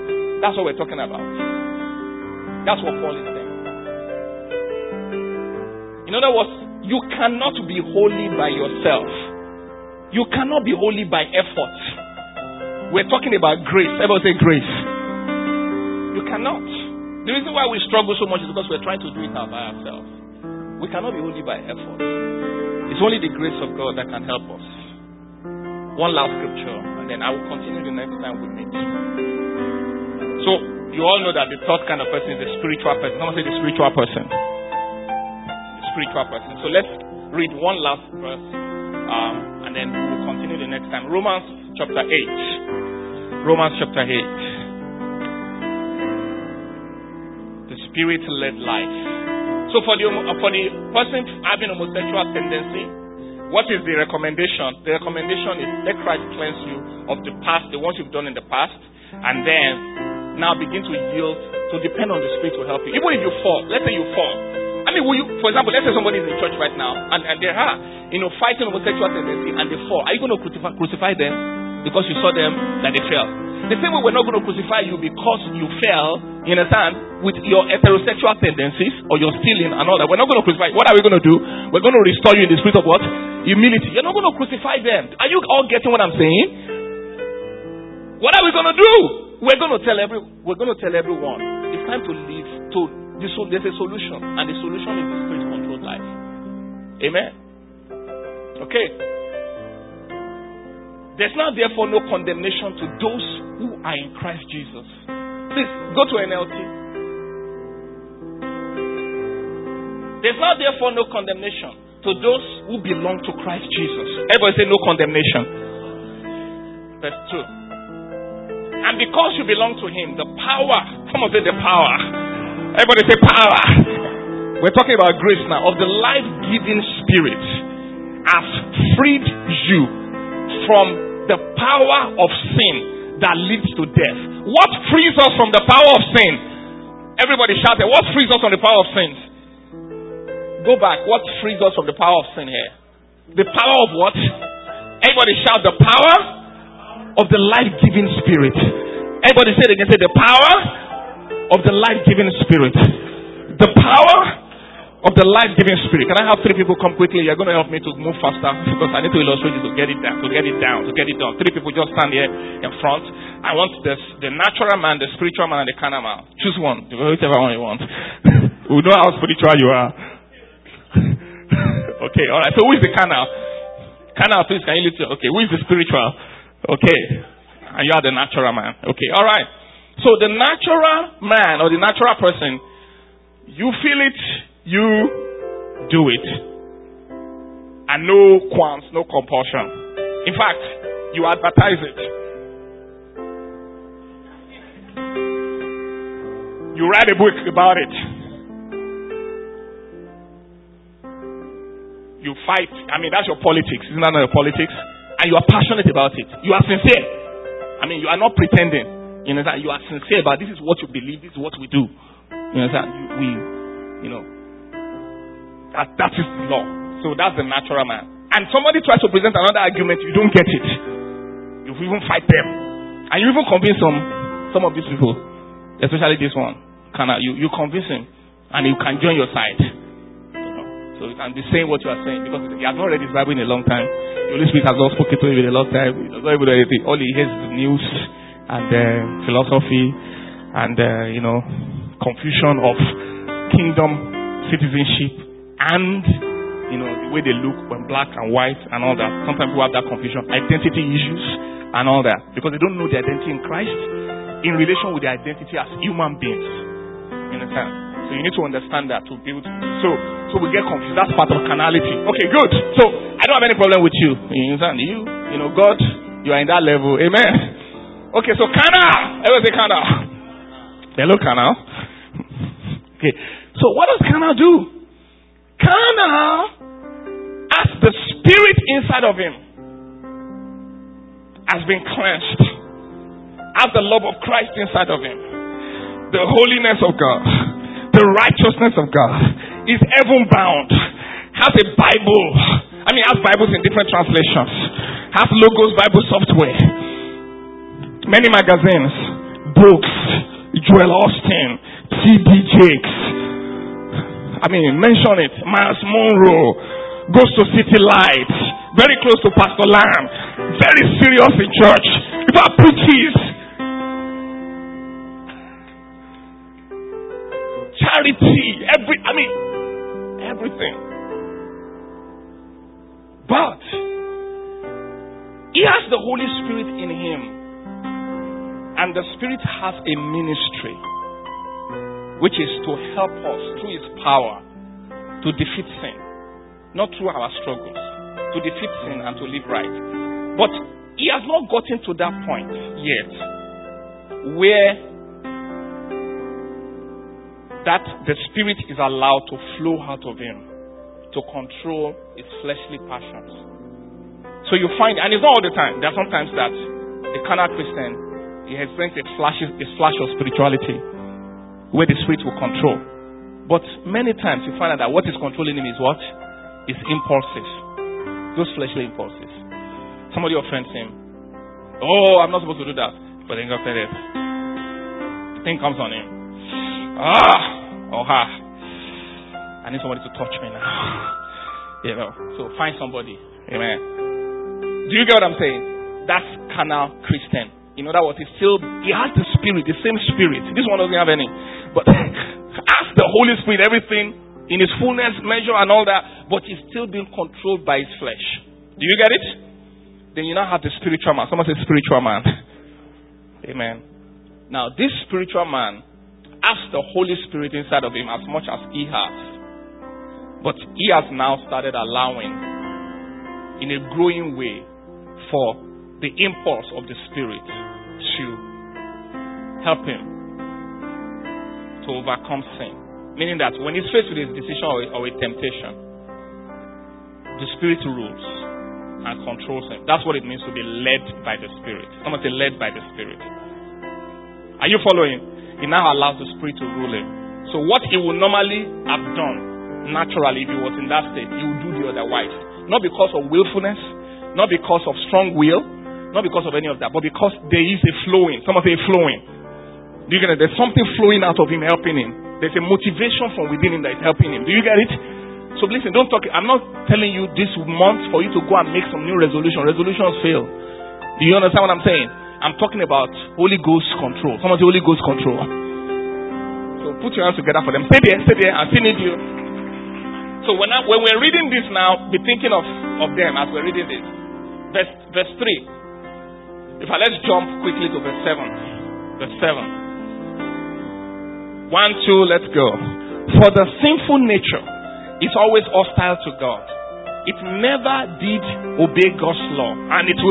That's what we're talking about. That's what Paul is saying. In other words, you cannot be holy by yourself. You cannot be holy by effort. We're talking about grace. Everybody say grace. You cannot. The reason why we struggle so much is because we're trying to do it by ourselves. We cannot be holy by effort. It's only the grace of God that can help us. One last scripture, and then I will continue the next time we meet. So, you all know that the third kind of person is the spiritual person. Someone say the spiritual person. The spiritual person. So let's read one last verse, and then we will continue the next time. Romans chapter 8. Romans chapter 8. The spirit-led life. So for the person having homosexual tendency, what is the recommendation? The recommendation is let Christ cleanse you of the past, the ones you've done in the past, and then now begin to yield, to depend on the Spirit to help you. Even if you fall, let's say you fall. I mean, for example, let's say somebody is in church right now, and they are, fighting homosexual tendency, and they fall. Are you going to crucify them because you saw them that they fell? The same way we're not going to crucify you because you fell, you understand, with your heterosexual tendencies or your stealing and all that. We're not going to crucify you. What are we going to do? We're going to restore you in the spirit of what? Humility. You're not going to crucify them. Are you all getting what I'm saying? What are we going to do? We're going to tell everyone it's time to live. There's a solution, and the solution is the spirit-controlled life. Amen. Okay. There's now therefore no condemnation to those who are in Christ Jesus. Please go to NLT. There's now therefore no condemnation to those who belong to Christ Jesus. Everybody say no condemnation. Verse 2. And because you belong to Him, the power, come on, say the power. Everybody say power. We're talking about grace now. Of the life-giving Spirit has freed you from the power of sin that leads to death. What frees us from the power of sin? Everybody shout it. What frees us from the power of sin? Go back. What frees us from the power of sin here? The power of what? Everybody shout the power of the life-giving Spirit. Everybody say it again. Say the power of the life-giving Spirit. The power of the life-giving Spirit. Can I have 3 people come quickly? You're going to help me to move faster because I need to illustrate it to get it down. 3 people just stand here in front. I want the natural man, the spiritual man, and the carnal man. Choose one, whichever one you want. We know how spiritual you are. Okay, all right. So who is the carnal? Carnal, please, can you lift it? Okay, who is the spiritual? Okay, and you are the natural man. Okay, all right. So the natural man or the natural person, you feel it, you do it. And no qualms, no compulsion. In fact, you advertise it. You write a book about it. You fight. I mean, that's your politics. Isn't that not your politics? And you are passionate about it. You are sincere. I mean, you are not pretending. You understand? You are sincere about this is what you believe. This is what we do. You understand? That is the law. So that's the natural man. And somebody tries to present another argument, you don't get it. You even fight them. And you even convince some of these people, especially this one. You convince him, and you can join your side. So you can be saying what you are saying because he has not read his Bible in a long time. The Holy Spirit has not spoken to him in a long time. He does not even know anything. All he hears is news and philosophy and confusion of kingdom citizenship and the way they look when black and white and all that. Sometimes people have that confusion, identity issues and all that because they don't know their identity in Christ in relation with their identity as human beings. You understand? So you need to understand that to be able to. So we get confused. That's part of carnality. Okay, good. So I don't have any problem with you. You understand? God, you are in that level. Amen. Okay, so carnal. Everyone say carnal. Hello, carnal. Okay. So what does carnal do? Carnal, as the spirit inside of him has been cleansed, as the love of Christ inside of him, the holiness of God, the righteousness of God, is heaven bound, has a Bible. I mean, has Bibles in different translations, has logos, Bible software, many magazines, books, Joel Austin, T.D. Jakes. Mention it. Miles Monroe goes to City Lights, very close to Pastor Lamb, very serious in church. If I preaches, charity, everything. But he has the Holy Spirit in him, and the Spirit has a ministry, which is to help us through His power to defeat sin. Not through our struggles. To defeat sin and to live right. But he has not gotten to that point yet where that the Spirit is allowed to flow out of him to control his fleshly passions. So you find, and it's not all the time. There are sometimes that the carnal Christian, he experiences a flash of spirituality where the Spirit will control. But many times you find out that what is controlling him is what? Is impulses. Those fleshly impulses. Somebody offends him. Oh, I'm not supposed to do that. But then God said it. The thing comes on him. I need somebody to touch me now. So find somebody. Amen. Do you get what I'm saying? That's carnal Christian. In other words, he has the Spirit, the same Spirit. This one doesn't have any. But ask the Holy Spirit everything in his fullness, measure and all that, but he's still being controlled by his flesh. Do you get it? Then you now have the spiritual man. Someone say spiritual man. Amen. Now, this spiritual man has the Holy Spirit inside of him as much as he has. But he has now started allowing, in a growing way, for the impulse of the Spirit to help him to overcome sin. Meaning that when he's faced with a decision or a temptation, the Spirit rules and controls him. That's what it means to be led by the Spirit. Someone say led by the Spirit. Are you following? He now allows the Spirit to rule him. So what he would normally have done naturally if he was in that state, he would do the otherwise. Not because of willfulness, not because of strong will, not because of any of that, but because there is a flowing. Someone say flowing. There's something flowing out of him, helping him. There's a motivation from within him that is helping him. Do you get it? So listen, don't talk. I'm not telling you this month for you to go and make some new resolution. Resolutions fail. Do you understand what I'm saying? I'm talking about Holy Ghost control. Someone say Holy Ghost control. So put your hands together for them. Stay there, I still need you. So when we're reading this now, be thinking of them as we're reading this. Verse 3. Let's jump quickly to verse 7. Verse 7. 1, 2, let's go. For the sinful nature is always hostile to God. It never did obey God's law. And it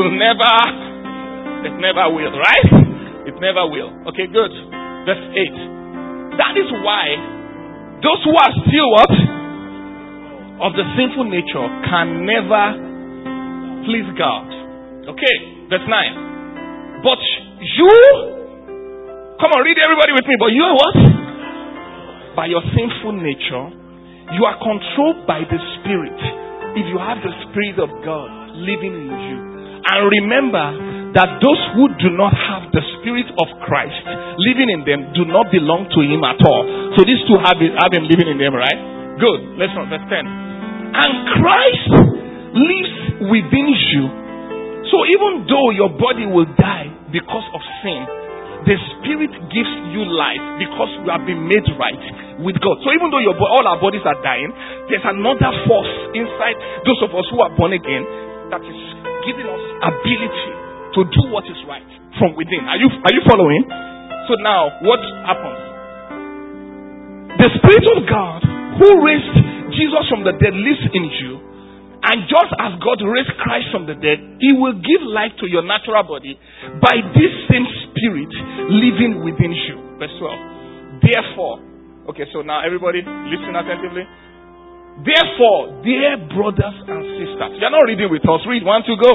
never will, right? It never will. Okay, good. Verse 8. That is why those who are still what? Of the sinful nature can never please God. Okay, verse 9. But you, come on, read everybody with me. But you are what? By your sinful nature, you are controlled by the Spirit. If you have the Spirit of God living in you. And remember that those who do not have the Spirit of Christ living in them do not belong to Him at all. So these two have Him living in them, right? Good. Let's read verse 10. And Christ lives within you. So even though your body will die because of sin, the Spirit gives you life because you have been made right with God. So even though all our bodies are dying, there's another force inside those of us who are born again that is giving us ability to do what is right from within. Are you following? So now, what happens? The Spirit of God who raised Jesus from the dead lives in you. And just as God raised Christ from the dead, He will give life to your natural body by this same Spirit living within you. Verse 12. Therefore, okay, so now everybody listen attentively. Therefore, dear brothers and sisters, you are not reading with us. Read 1, 2, go.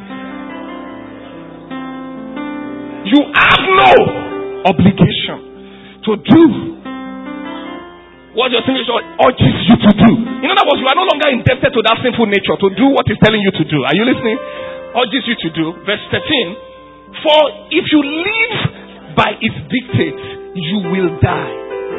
You have no obligation to do what your sinful nature urges you to do. In other words, you are no longer indebted to that sinful nature to do what it's telling you to do. Are you listening? Urges you to do. Verse 13. For if you live by its dictates, you will die.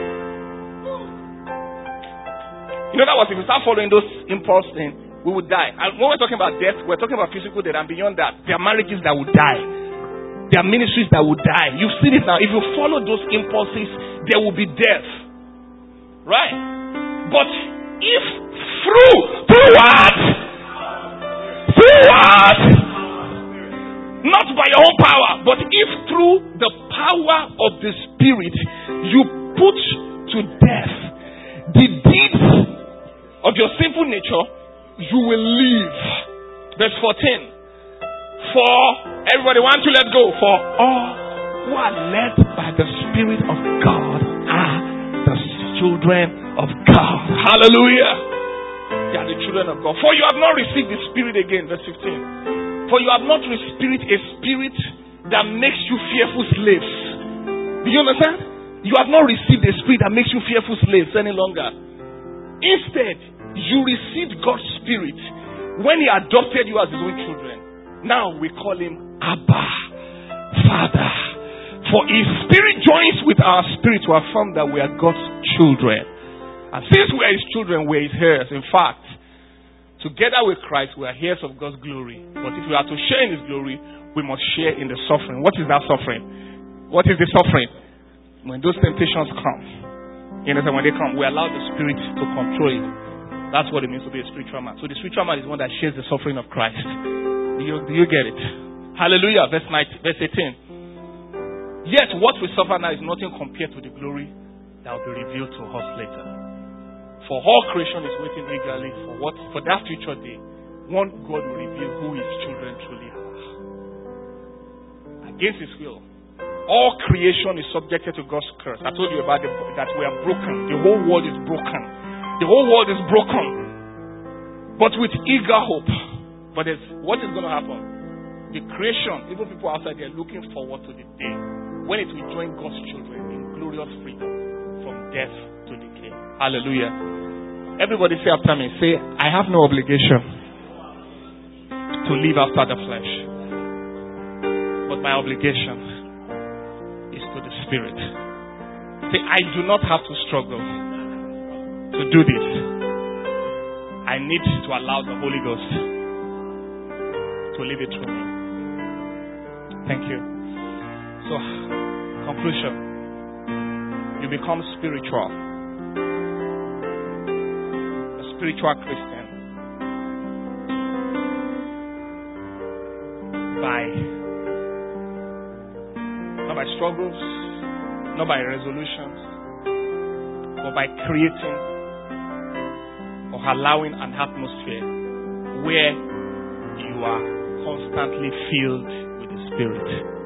In other words, if you start following those impulse things, we will die. And when we're talking about death, we're talking about physical death, and beyond that, there are marriages that will die. There are ministries that will die. You've seen it now. If you follow those impulses, there will be death. Right? But if through what? Through what? Not by your own power, but if through the power of the Spirit, you put to death the deeds of your sinful nature, you will live. Verse 14. For everybody wants to let go. For all who are led by the Spirit of God are the children of God. Hallelujah. They are the children of God. For you have not received the Spirit again. Verse 15. For you have not received a spirit that makes you fearful slaves. Do you understand? You have not received a spirit that makes you fearful slaves any longer. Instead, you received God's Spirit when He adopted you as His own children. Now we call Him Abba, Father. For His Spirit joins with our spirit to affirm that we are God's children. And since we are His children, we are His heirs. In fact, together with Christ, we are heirs of God's glory. But if we are to share in His glory, we must share in the suffering. What is that suffering? What is the suffering? When those temptations come, you understand, when they come, we allow the Spirit to control it. That's what it means to be a spiritual man. So the spiritual man is one that shares the suffering of Christ. Do you get it? Hallelujah. Verse 18. Yet what we suffer now is nothing compared to the glory that will be revealed to us later. For all creation is waiting eagerly for that future day. One God will reveal who His children truly are. Against His will. All creation is subjected to God's curse. I told you about that we are broken. The whole world is broken. The whole world is broken. But with eager hope. But what is going to happen? The creation, even people outside there, looking forward to the day when it will join God's children in glorious freedom from death to decay. Hallelujah. Everybody say after me, say, I have no obligation to live after the flesh. But my obligation is to the Spirit. Say, I do not have to struggle to do this. I need to allow the Holy Ghost to live it through me. Thank you. So, conclusion. You become spiritual. A spiritual Christian. Not by struggles, not by resolutions, but by creating or allowing an atmosphere where you are constantly filled with the Spirit.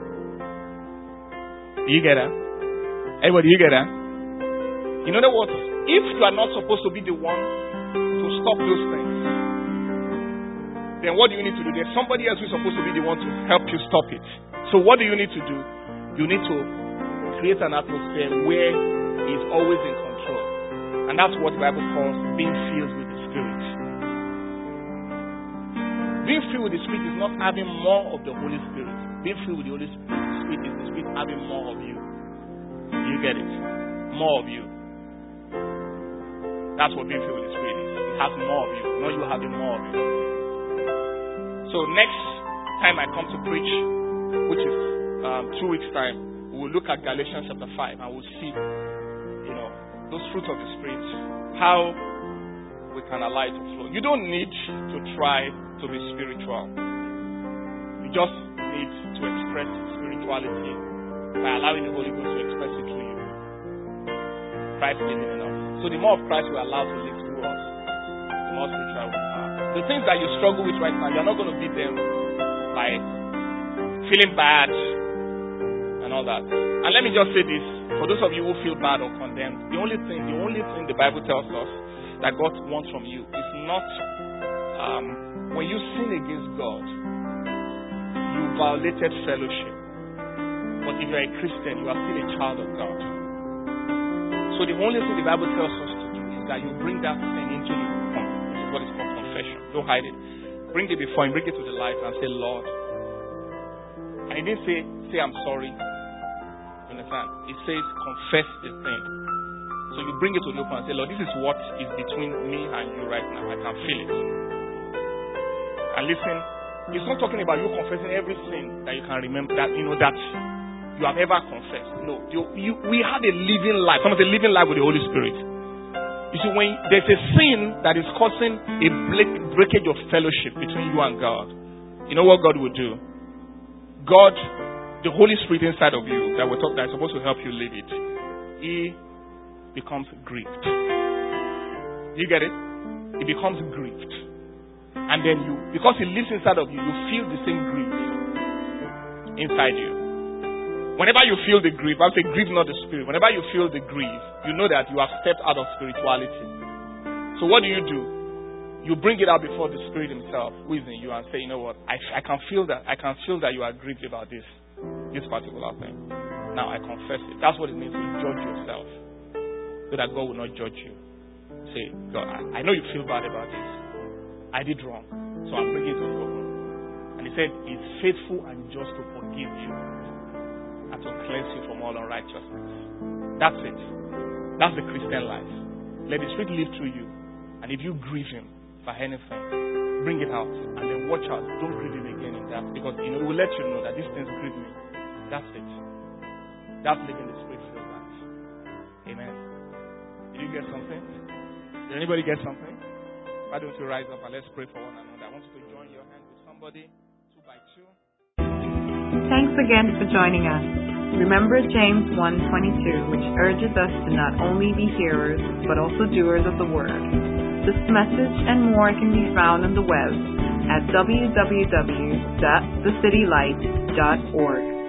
You get that? Everybody, you get that? In other words, if you are not supposed to be the one to stop those things, then what do you need to do? There's somebody else who's supposed to be the one to help you stop it. So what do you need to do? You need to create an atmosphere where He's always in control. And that's what the Bible calls being filled with the Spirit. Being filled with the Spirit is not having more of the Holy Spirit. Being filled with the Holy Spirit is the Spirit having more of you. You get it? More of you. That's what being filled with the Spirit is. It has more of you. Not you having more of you. So next time I come to preach, which is 2 weeks time, we will look at Galatians chapter 5 and we'll see, those fruits of the Spirit, how we can allow it to flow. You don't need to try to be spiritual. You just need to express spirituality by allowing the Holy Ghost to express it through you. Christ living in us. So the more of Christ we allow to live through us, the more spiritual we are. The things that you struggle with right now, you're not going to beat them by feeling bad and all that. And let me just say this, for those of you who feel bad or condemned, the only thing the Bible tells us that God wants from you is not when you sin against God, you violated fellowship. But if you're a Christian, you are still a child of God. So the only thing the Bible tells us to do is that you bring that sin into the front. This is what is called confession. Don't hide it. Bring it before Him, bring it to the light and say, Lord. And He didn't say I'm sorry. understand? It says confess the sin. So you bring it to the open and say, Lord, this is what is between me and you right now. I can feel it. And listen, it's not talking about you confessing every sin that you can remember, that you have ever confessed. No, we have a living life. Someone say living life with the Holy Spirit. You see, when there's a sin that is causing a breakage of fellowship between you and God, you know what God will do? God, the Holy Spirit inside of you that is supposed to help you live it, He becomes grieved. You get it? He becomes grieved. And then because He lives inside of you, you feel the same grief inside you. Whenever you feel the grief, I say grieve not the spirit. Whenever you feel the grief, you know that you have stepped out of spirituality. So what do? You bring it out before the Spirit Himself who is in you and say, you know what, I can feel that. I can feel that you are grieved about this particular thing. Now I confess it. That's what it means to judge yourself, so that God will not judge you. Say, God, I know you feel bad about this. I did wrong, so I'm bringing it to the open. And He said, He's faithful and just to forgive you and to cleanse you from all unrighteousness. That's it. That's the Christian life. Let the Spirit live through you. And if you grieve Him for anything, bring it out. And then watch out. Don't grieve Him again in that. Because it will let you know that these things grieve me. That's it. That's living the Spirit-filled life. Amen. Did you get something? Did anybody get something? Why don't you rise up and let's pray for one another? I want you to join your hand with somebody 2 by 2. Thanks again for joining us. Remember James 1:22, which urges us to not only be hearers, but also doers of the word. This message and more can be found on the web at www.thecitylight.org.